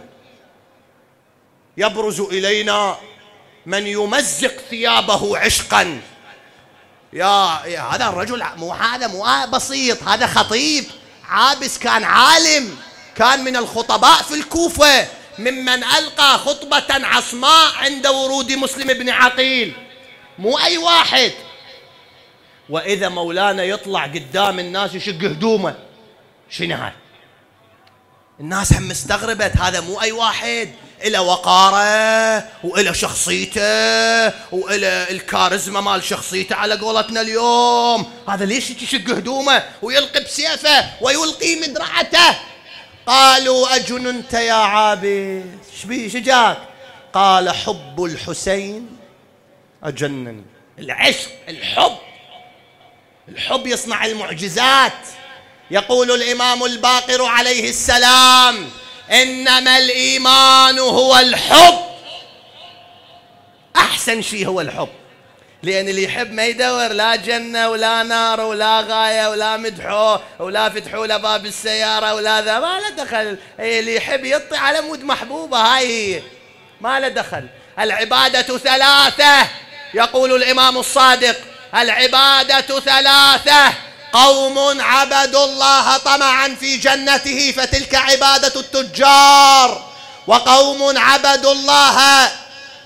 يبرز إلينا من يمزق ثيابه عشقا. يا هذا الرجل هذا مو بسيط، هذا خطيب عابس، كان عالم، كان من الخطباء في الكوفة، ممن ألقى خطبة عصماء عند ورود مسلم بن عقيل، مو أي واحد. وإذا مولانا يطلع قدام الناس يشق هدومه، شنو هاي؟ الناس هم مستغربت، هذا مو أي واحد، إلى وقاره وإلى شخصيته وإلى الكاريزما مال شخصيته على قولتنا اليوم. هذا ليش يشق هدومه ويلقي بسيفه ويلقي مدرعته؟ قالوا أجننت يا عابس، شبيه شجاك؟ قال حب الحسين أجنن. العشق، الحب يصنع المعجزات. يقول الإمام الباقر عليه السلام: إنما الإيمان هو الحب. أحسن شيء هو الحب، لأن اللي يحب ما يدور لا جنة ولا نار ولا غاية ولا مدحوه ولا فتحوا له باب السيارة ولا ذا، ما له دخل. اللي يحب يطي على مود محبوبة، هاي ما له دخل. العبادة 3، يقول الإمام الصادق: العبادة 3، قوم عبدوا الله طمعا في جنته فتلك عبادة التجار، وقوم عبدوا الله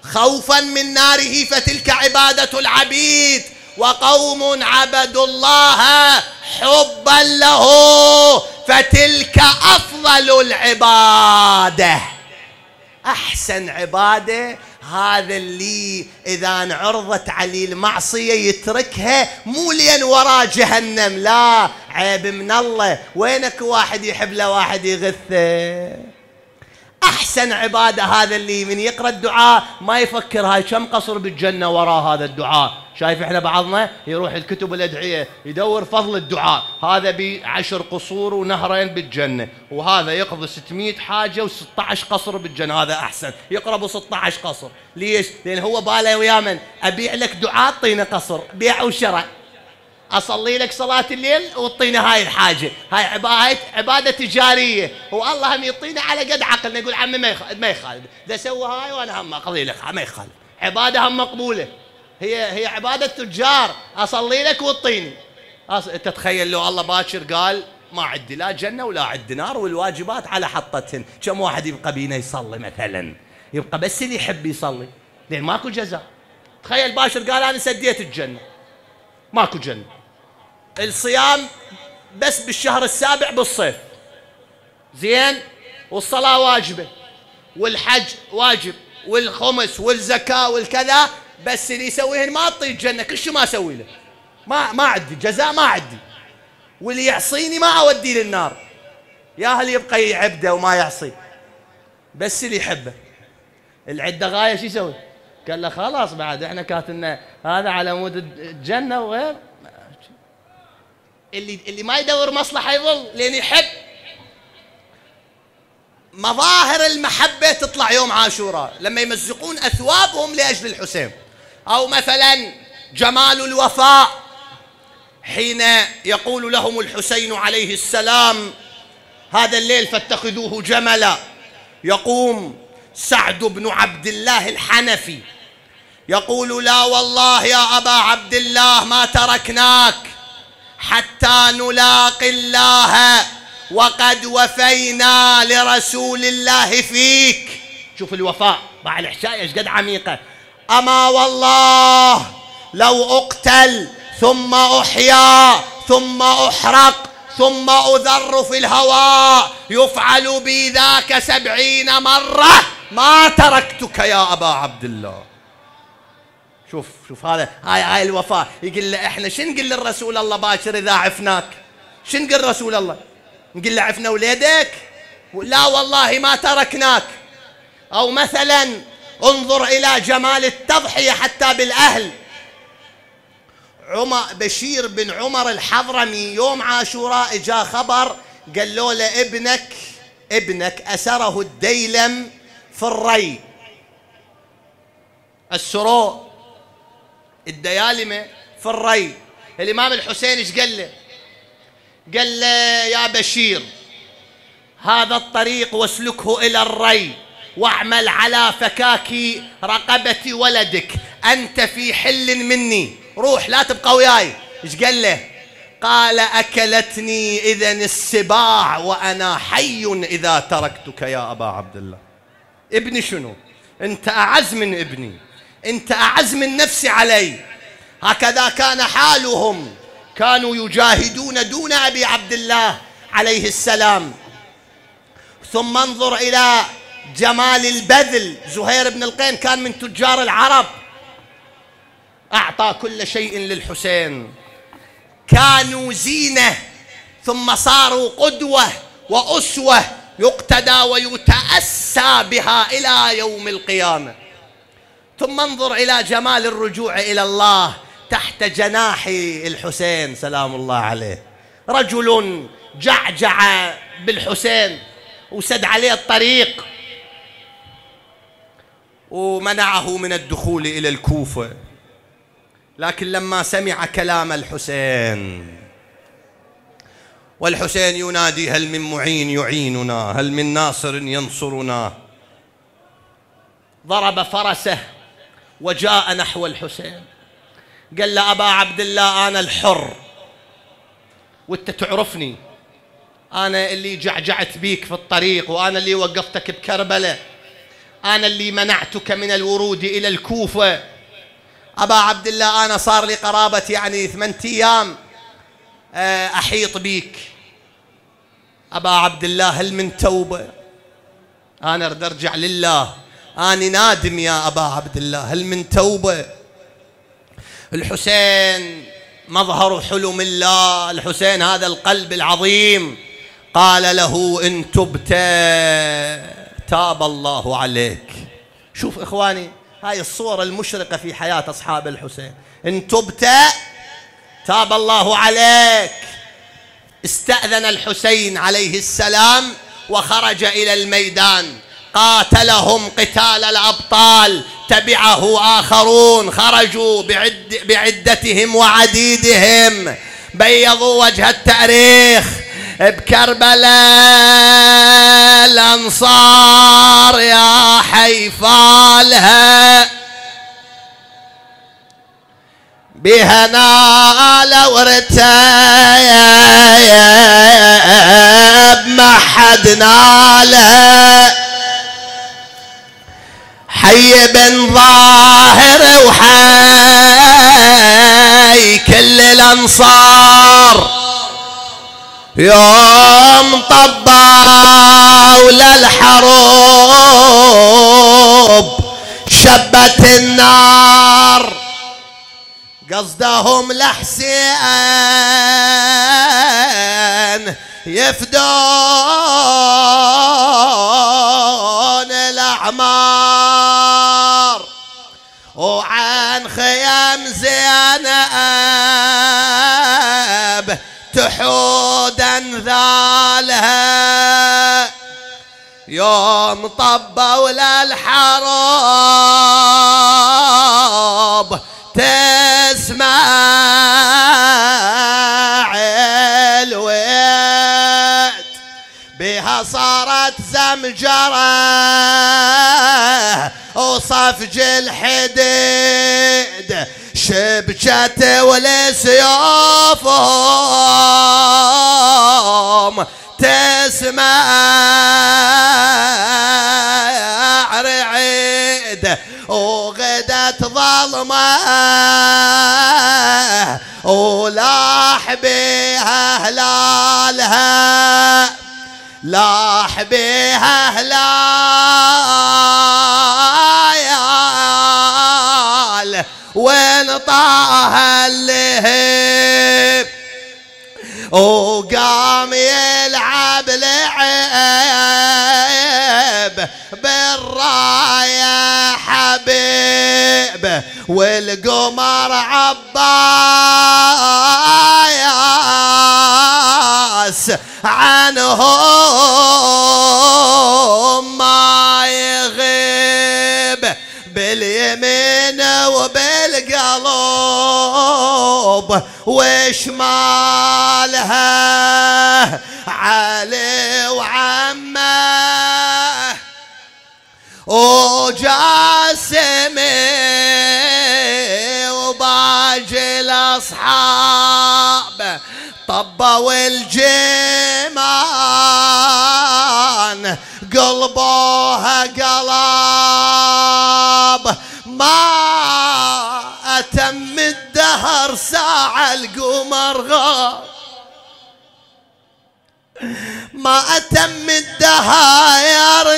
خوفا من ناره فتلك عبادة العبيد، وقوم عبدوا الله حبا له فتلك أفضل العبادة. أحسن عبادة هذا اللي إذا انعرضت عليه المعصية يتركها، مو لين وراه جهنم، لا، عيب من الله. وينك واحد يحب له واحد يغثه؟ أحسن عبادة هذا اللي من يقرأ الدعاء ما يفكر هاي كم قصر بالجنة وراء هذا الدعاء. شايف احنا بعضنا يروح الكتب الأدعية يدور فضل الدعاء، هذا ب10 قصور ونهرين بالجنة، وهذا يقضي 600 حاجة و16 قصر بالجنة، هذا أحسن يقرب 16 قصر. ليش؟ لأن هو باله ويا من أبيع لك دعاء طينا قصر، بيع وشراء، أصلي لك صلاة الليل وطينا هاي الحاجة، هاي عبادة تجارية، والله هم يطينا على قد عقلنا. يقول عمي ما يخالف، ده سوى هاي وأنا هم أقضي لك، ما يخالف، عبادة هم مقبولة، هي عبادة تجار، أصلي لك وطيني. تتخيل لو الله باكر قال ما عندي لا جنة ولا عندي نار والواجبات على حطتهن، كم واحد يبقى بينا يصلي مثلا؟ يبقى بس اللي يحب يصلي، لأن ماكو جزاء. تخيل باكر قال أنا سديت الجنة، ماكو جنة. الصيام بس بالشهر السابع بالصيف، زين، والصلاة واجبة، والحج واجب، والخمس والزكاة والكذا، بس اللي يسويهن ما أعطيه الجنة، كل شيء ما أسوي له، ما عندي جزاء، ما عندي، واللي يعصيني ما أوديه للنار، يا هل يبقى يعبده وما يعصي، بس اللي يحبه. العدة غاية شو يسوي؟ قال له خلاص بعد احنا كاتلنا هذا على مود الجنة وغير. اللي ما يدور مصلحة يظل لين يحب. مظاهر المحبة تطلع يوم عاشوراء لما يمزقون أثوابهم لأجل الحسين، أو مثلا جمال الوفاء حين يقول لهم الحسين عليه السلام هذا الليل فاتخذوه جملا. يقوم سعد بن عبد الله الحنفي يقول لا والله يا أبا عبد الله ما تركناك حتى نلاقي الله وقد وفينا لرسول الله فيك. شوف الوفاء مع الإحشاء ايش قد عميقة. أما والله لو أقتل ثم أحيا ثم أحرق ثم أذر في الهواء يفعل بي ذاك 70 مرة ما تركتك يا أبا عبد الله. شوف هذا هاي الوفاء. يقول له احنا شن نقول للرسول الله باكر اذا عفناك؟ شن نقول رسول الله؟ نقول له عفنا وليدك؟ لا والله ما تركناك. او مثلا انظر الى جمال التضحية حتى بالاهل. بشير بن عمر الحضرمي يوم عاشوراء جاء خبر قالوا له ابنك أسره الديلم في الري، السروء الديالمة في الري. الإمام الحسين ايش قال له؟ قال له يا بشير هذا الطريق واسلكه إلى الري واعمل على فكاك رقبة ولدك، أنت في حل مني، روح لا تبقى وياي. ايش قال له؟ قال أكلتني إذن السباع وأنا حي إذا تركتك يا أبا عبد الله. ابني شنو؟ أنت أعز من ابني، أنت أعز من نفسي علي. هكذا كان حالهم، كانوا يجاهدون دون أبي عبد الله عليه السلام. ثم انظر إلى جمال البذل. زهير بن القين كان من تجار العرب، أعطى كل شيء للحسين، كانوا زينة ثم صاروا قدوة وأسوة يقتدى ويتأسى بها إلى يوم القيامة. ثم انظر إلى جمال الرجوع إلى الله تحت جناح الحسين سلام الله عليه. رجل جعجع بالحسين وسد عليه الطريق ومنعه من الدخول إلى الكوفة، لكن لما سمع كلام الحسين والحسين ينادي هل من معين يعيننا، هل من ناصر ينصرنا، ضرب فرسه وجاء نحو الحسين. قال له أبا عبد الله أنا الحر وانت تعرفني، أنا اللي جعجعت بيك في الطريق وأنا اللي وقفتك بكربلة، أنا اللي منعتك من الورود إلى الكوفة. أبا عبد الله أنا صار لي قرابة يعني 8 أيام أحيط بيك. أبا عبد الله هل من توبة؟ أنا أريد أرجع لله، أنا نادم يا أبا عبد الله، هل من توبة؟ الحسين مظهر حلم الله، الحسين هذا القلب العظيم، قال له إن تبت تاب الله عليك. شوف إخواني هاي الصورة المشرقة في حياة أصحاب الحسين، إن تبت تاب الله عليك. استأذن الحسين عليه السلام وخرج إلى الميدان، قاتلهم قتال الأبطال، تبعه آخرون خرجوا بعدتهم وعديدهم، بيضوا وجه التاريخ بكربلاء. الأنصار يا حيفالها بها نالوا رتاب ما حد نالها. حي بن ظاهر وحي كل الأنصار يوم طبوا للحروب شبت النار، قصدهم لحسين يفدون الأعمار، وعن خيام زينب تحود انذالها يوم طبوا للحرب تسمع الويد. بها صارت زمجرة وصفج الحديد، شبكة والسيوفهم تسمع رعيد، وغدت ظلمة ولاح بها هلالها، لاح بها هلال وين طه اللهب، وقام يلعب لعب بالراية حبيب، والقمر عباس عنهم ما يغيب، باليمين وبالقلب وشمالها علي وعمه وجاسمي وباجي الاصحاب، طبوا الجيمان قلبوها قلب، ما أتم الدهر ساعة القمر غاب، ما أتم الدهر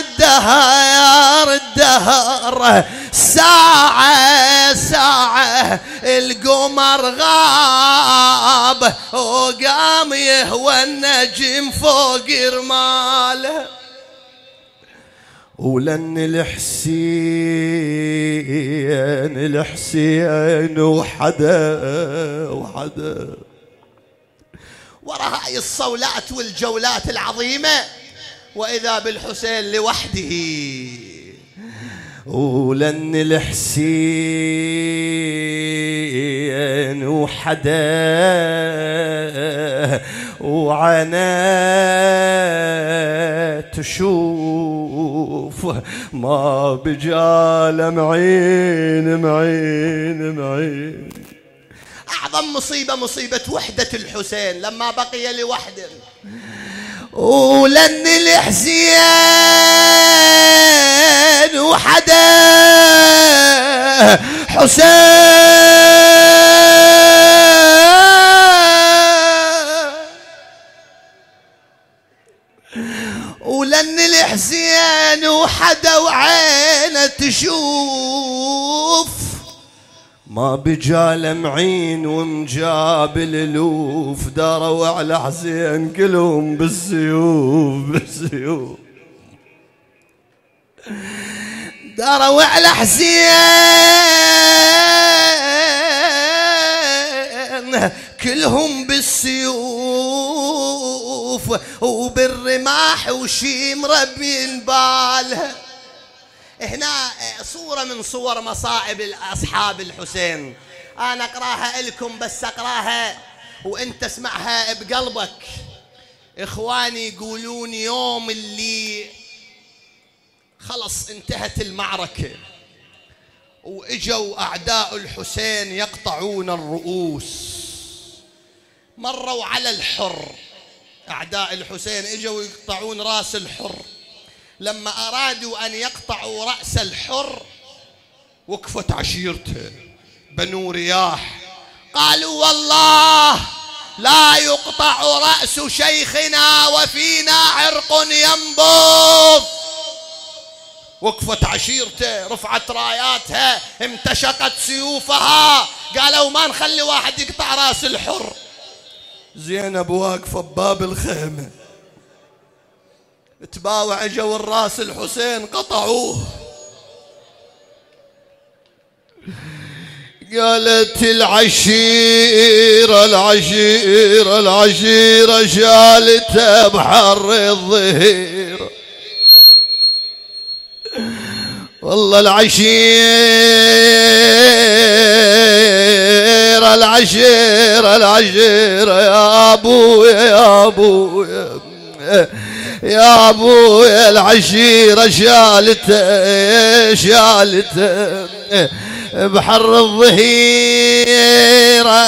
الدهر ساعة القمر غاب، وقام يهوى النجم فوق رماله، ولن الحسين وحدا ورا هاي الصولات والجولات العظيمة، وإذا بالحسين لوحده، ولن الحسين وحدا وعنا تشوف ما بجال معين. أعظم مصيبة مصيبة وحدة الحسين لما بقي لوحده، ولن الحسين وحدا حسين، ولن الحسين وحدا وعينه تشوف، ما بجاله معين ومجاب الالوف، داروا على حسين كلهم بالسيوف داروا على حسين كلهم بالسيوف وبالرماح وشي مربين بالها. هنا صورة من صور مصائب أصحاب الحسين، أنا أقراها لكم بس أقراها وأنت اسمعها بقلبك. إخواني يقولون يوم اللي خلص انتهت المعركة وإجوا أعداء الحسين يقطعون الرؤوس، مروا على الحر، أعداء الحسين إجوا يقطعون رأس الحر، لما أرادوا أن يقطعوا رأس الحر وقفت عشيرته بنو رياح، قالوا والله لا يقطع رأس شيخنا وفينا عرق ينبض. وقفت عشيرته، رفعت راياتها، امتشقت سيوفها، قالوا ما نخلي واحد يقطع رأس الحر. زينب واقفة بباب الخيمة، تباوع جو الراس الحسين قطعوه. قالت العشيرة شالتها بحر الظهير، والله العشيرة يا أبويا العشيرة شالته بحر الظهيرة،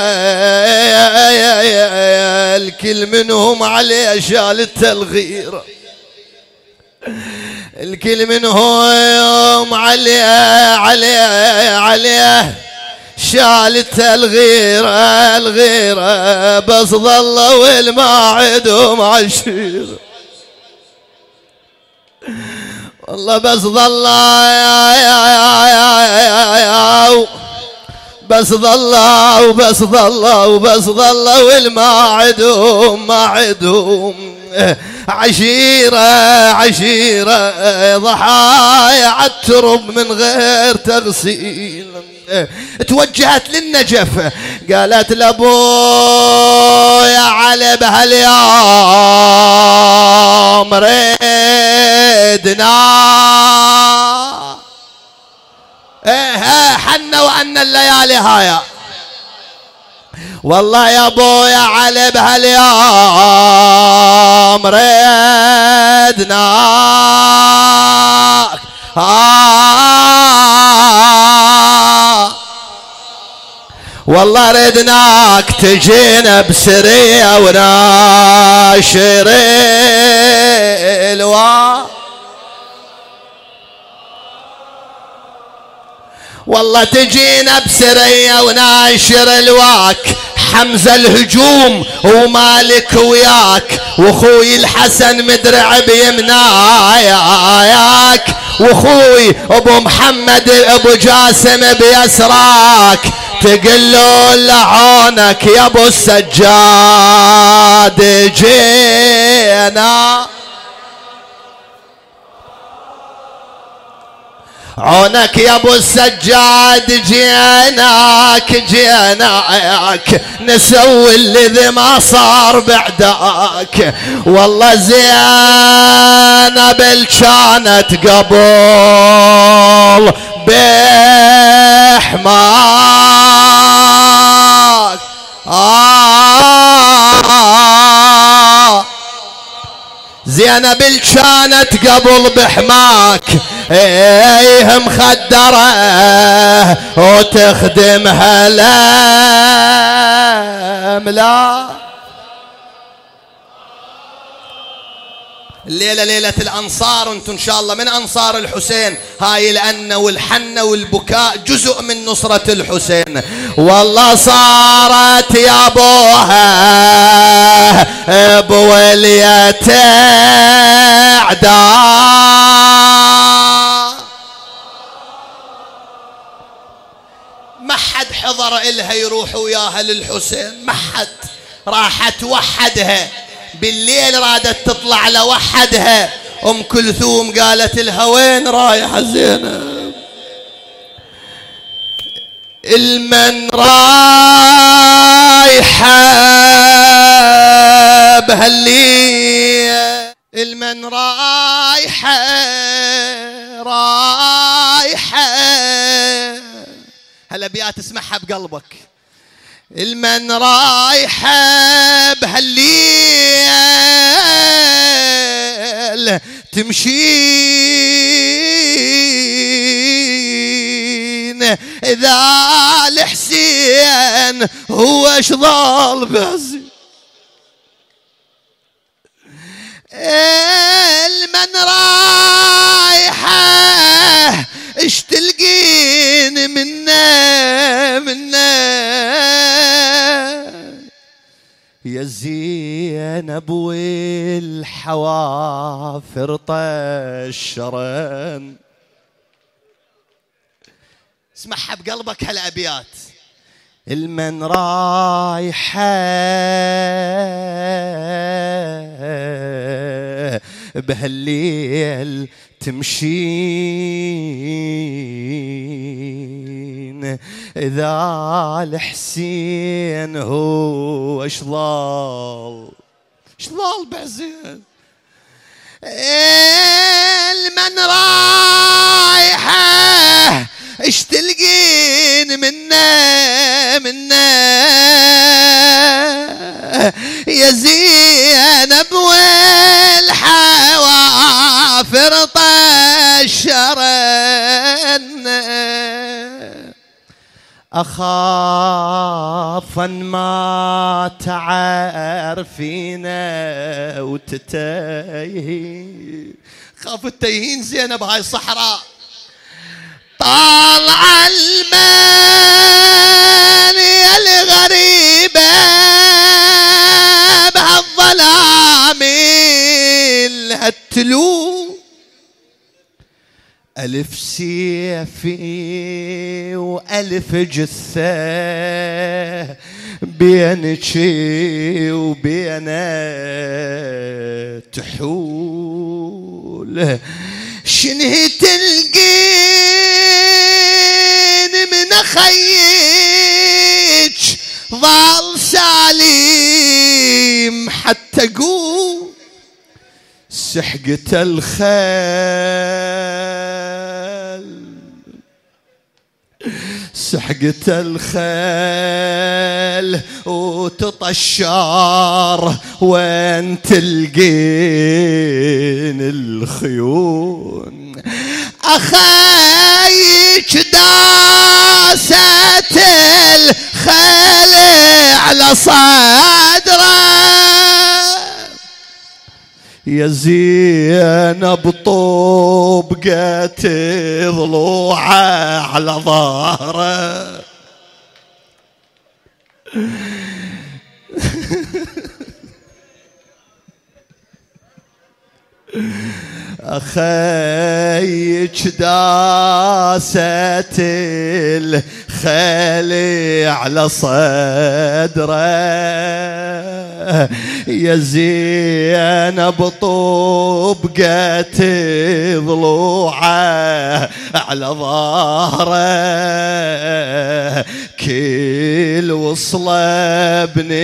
الكل منهم عليه شالته الغيرة، الكل منهم عليه شالته الغيرة، بس ظلوا والما عندهم عشيرة، والله بس ظلوا والما عندهم عشيرة ضحايا عالترب من غير تغسيل. توجهت للنجف قالت لابويا علي بهاليوم ريدنا حنا وأن الليالي هايا، والله يا ابويا علي بهاليوم ريدناك والله ردناك تجينا بسرية وناشر والله تجينا بسرية وناشر الواك، حمزة الهجوم ومالك وياك، واخوي الحسن مدرع بيمناياك، واخوي ابو محمد ابو جاسم بيسراك، تقلوا لعونك يا ابو السجاد جينا، عونك يا ابو السجاد جيناك نسوي الذي ما صار بعدك، والله زينب كانت قبل بحماك زينب كانت قبل بحماك ايه مخدرة وتخدمها الاملاك، الليلة ليلة الأنصار، وانتم إن شاء الله من أنصار الحسين. هاي الأنة والحنة والبكاء جزء من نصرة الحسين. والله صارت يا أبوها بولية أعداء، ما حد حضر إلها يروح وياها للحسين، ما حد. راحت وحدها بالليل، رادت تطلع لوحدها. أم كلثوم قالت لها وين رايحة زينب؟ المن رايحة بهالليل، المن رايحة رايحة، هالأبيات اسمعها بقلبك. المن رايحة بهالليل تمشين، إذا الحسين هو ايش ضال بعزي. المن رايحة ايش تلقين منا يا زينب والحوافر طشرن. اسمعها بقلبك هالأبيات. المن رايحة بهالليل تمشين، إذا الحسين هو ايش ضال بعزين. المن رايحة ايش تلقين منا يا زينب والحوافر طشرن. أخاف أن ما تعرفينا وتتايهين، خاف التايهين زينب هاي الصحراء. طالع المانية الغريبة بهالظلام الهتلو، ألف سيفي وألف جثة بينك وبينا تحول. شنه تلقين من خيك ظل سليم حتى قول سحقة الخيل، سحقة الخيل وتطشار وين تلقين الخيون. أخيك داست الخيل على صدره، يا زينب طبقت ضلوعه على ظهره. أخيك داست الخيل على صدره، يا زينب طبقت ضلوعه على ظهره. كل وصله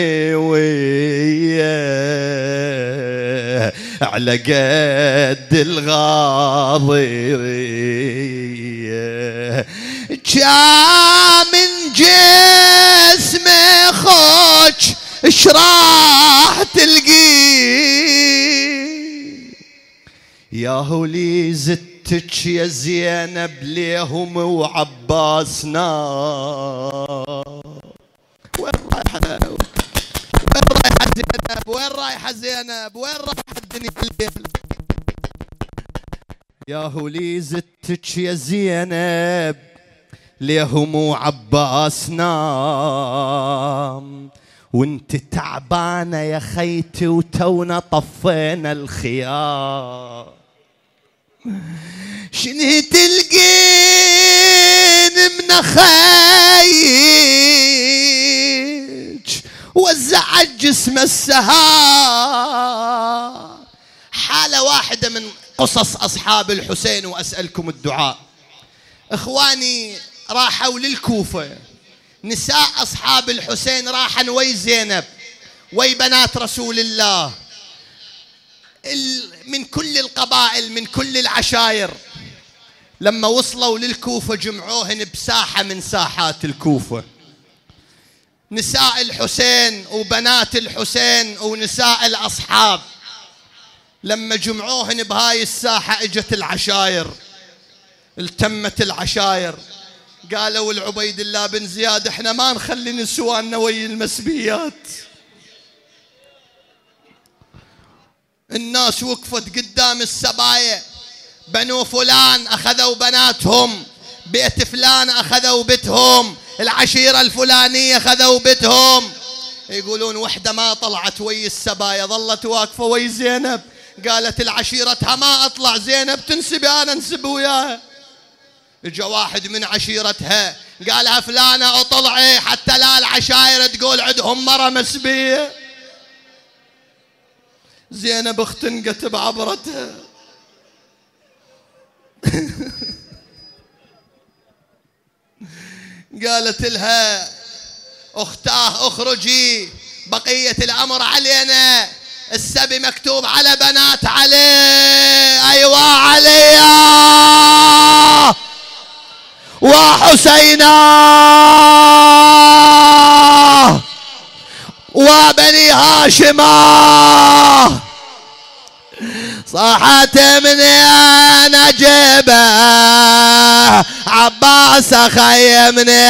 بنويه على قد الغاضرية، جا من جسم خوك اش راح تلقي. ياهو لي زدتك يا زينب ليهم وعباس نار. وين رايحة زينب؟ وين رايحة زينب؟ وين رايحة الدنيا الليل؟ يا هولي زدتك يا زينب ليه مو عباس نام وانت تعبانة يا خيتي وتونا طفينا الخيار. شنو تلقين من خيج وزعت جسم السهار. حالة واحدة من قصص أصحاب الحسين وأسألكم الدعاء. إخواني راحوا للكوفة، نساء أصحاب الحسين راحن وي زينب وي بنات رسول الله من كل القبائل من كل العشائر. لما وصلوا للكوفة جمعوهن بساحة من ساحات الكوفة، نساء الحسين وبنات الحسين ونساء الأصحاب. لما جمعوهن بهاي الساحة اجت العشائر، التمت العشائر، قالوا العبيد الله بن زياد احنا ما نخلي نسواننا ويا المسبيات. الناس وقفت قدام السبايا، بنو فلان اخذوا بناتهم، بيت فلان اخذوا بيتهم، العشيرة الفلانية اخذوا بيتهم. يقولون وحدة ما طلعت ويا السبايا، ظلت واقفة ويا زينب. قالت العشيرتها ما اطلع، زينب تنسبي انا انسب وياها. اجا واحد من عشيرتها قالها فلانة اطلعي حتى لا العشائر تقول عندهم مرة مسبية. زينب اختنقت بعبرتها قالت لها اختاه اخرجي، بقية الامر علينا، السبي مكتوب على بنات علي. ايوه علي وحسينا وبني هاشم. صاحت مني انا جيبه عباس خيمني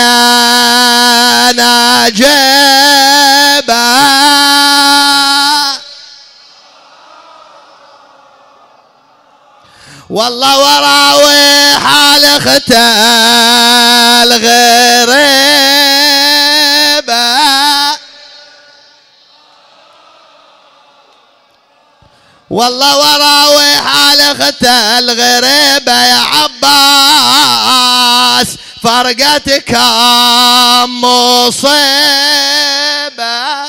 انا جيبه. والله وراوي حال اخته الغريبه. والله وراوي حال اخته الغريبه يا عباس، فرقتك مصيبه.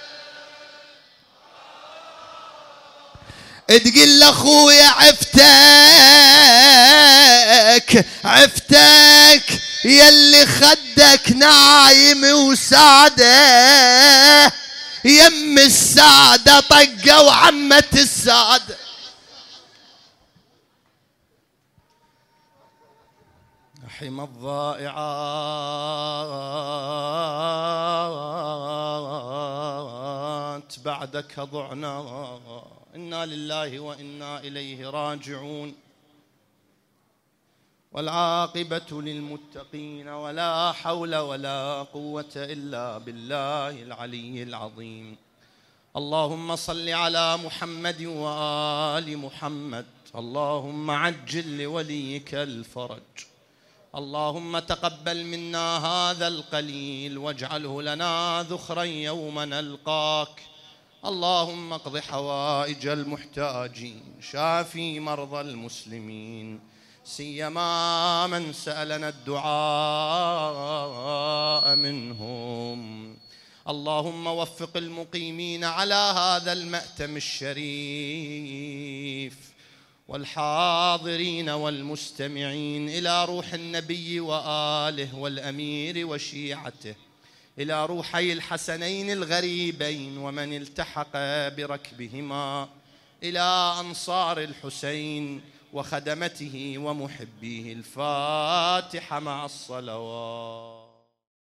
تقول لاخويا عفتك يلي خدك نايم وساده، يم الساده طقه وعمه الساده. حمى الضائعات بعدك ضعنا، إنا لله وإنا إليه راجعون. والعاقبة للمتقين ولا حول ولا قوة إلا بالله العلي العظيم. اللهم صل على محمد وآل محمد. اللهم عجل لوليك الفرج. اللهم تقبل منا هذا القليل واجعله لنا ذخرا يوم نلقاك. اللهم اقض حوائج المحتاجين، شافي مرضى المسلمين، سيما من سألنا الدعاء منهم. اللهم وفق المقيمين على هذا المأتم الشريف والحاضرين والمستمعين إلى روح النبي وآله والأمير وشيعته، إلى روحي الحسنين الغريبين ومن التحق بركبهما، إلى أنصار الحسين وخدمته ومحبيه. الفاتحة مع الصلوات.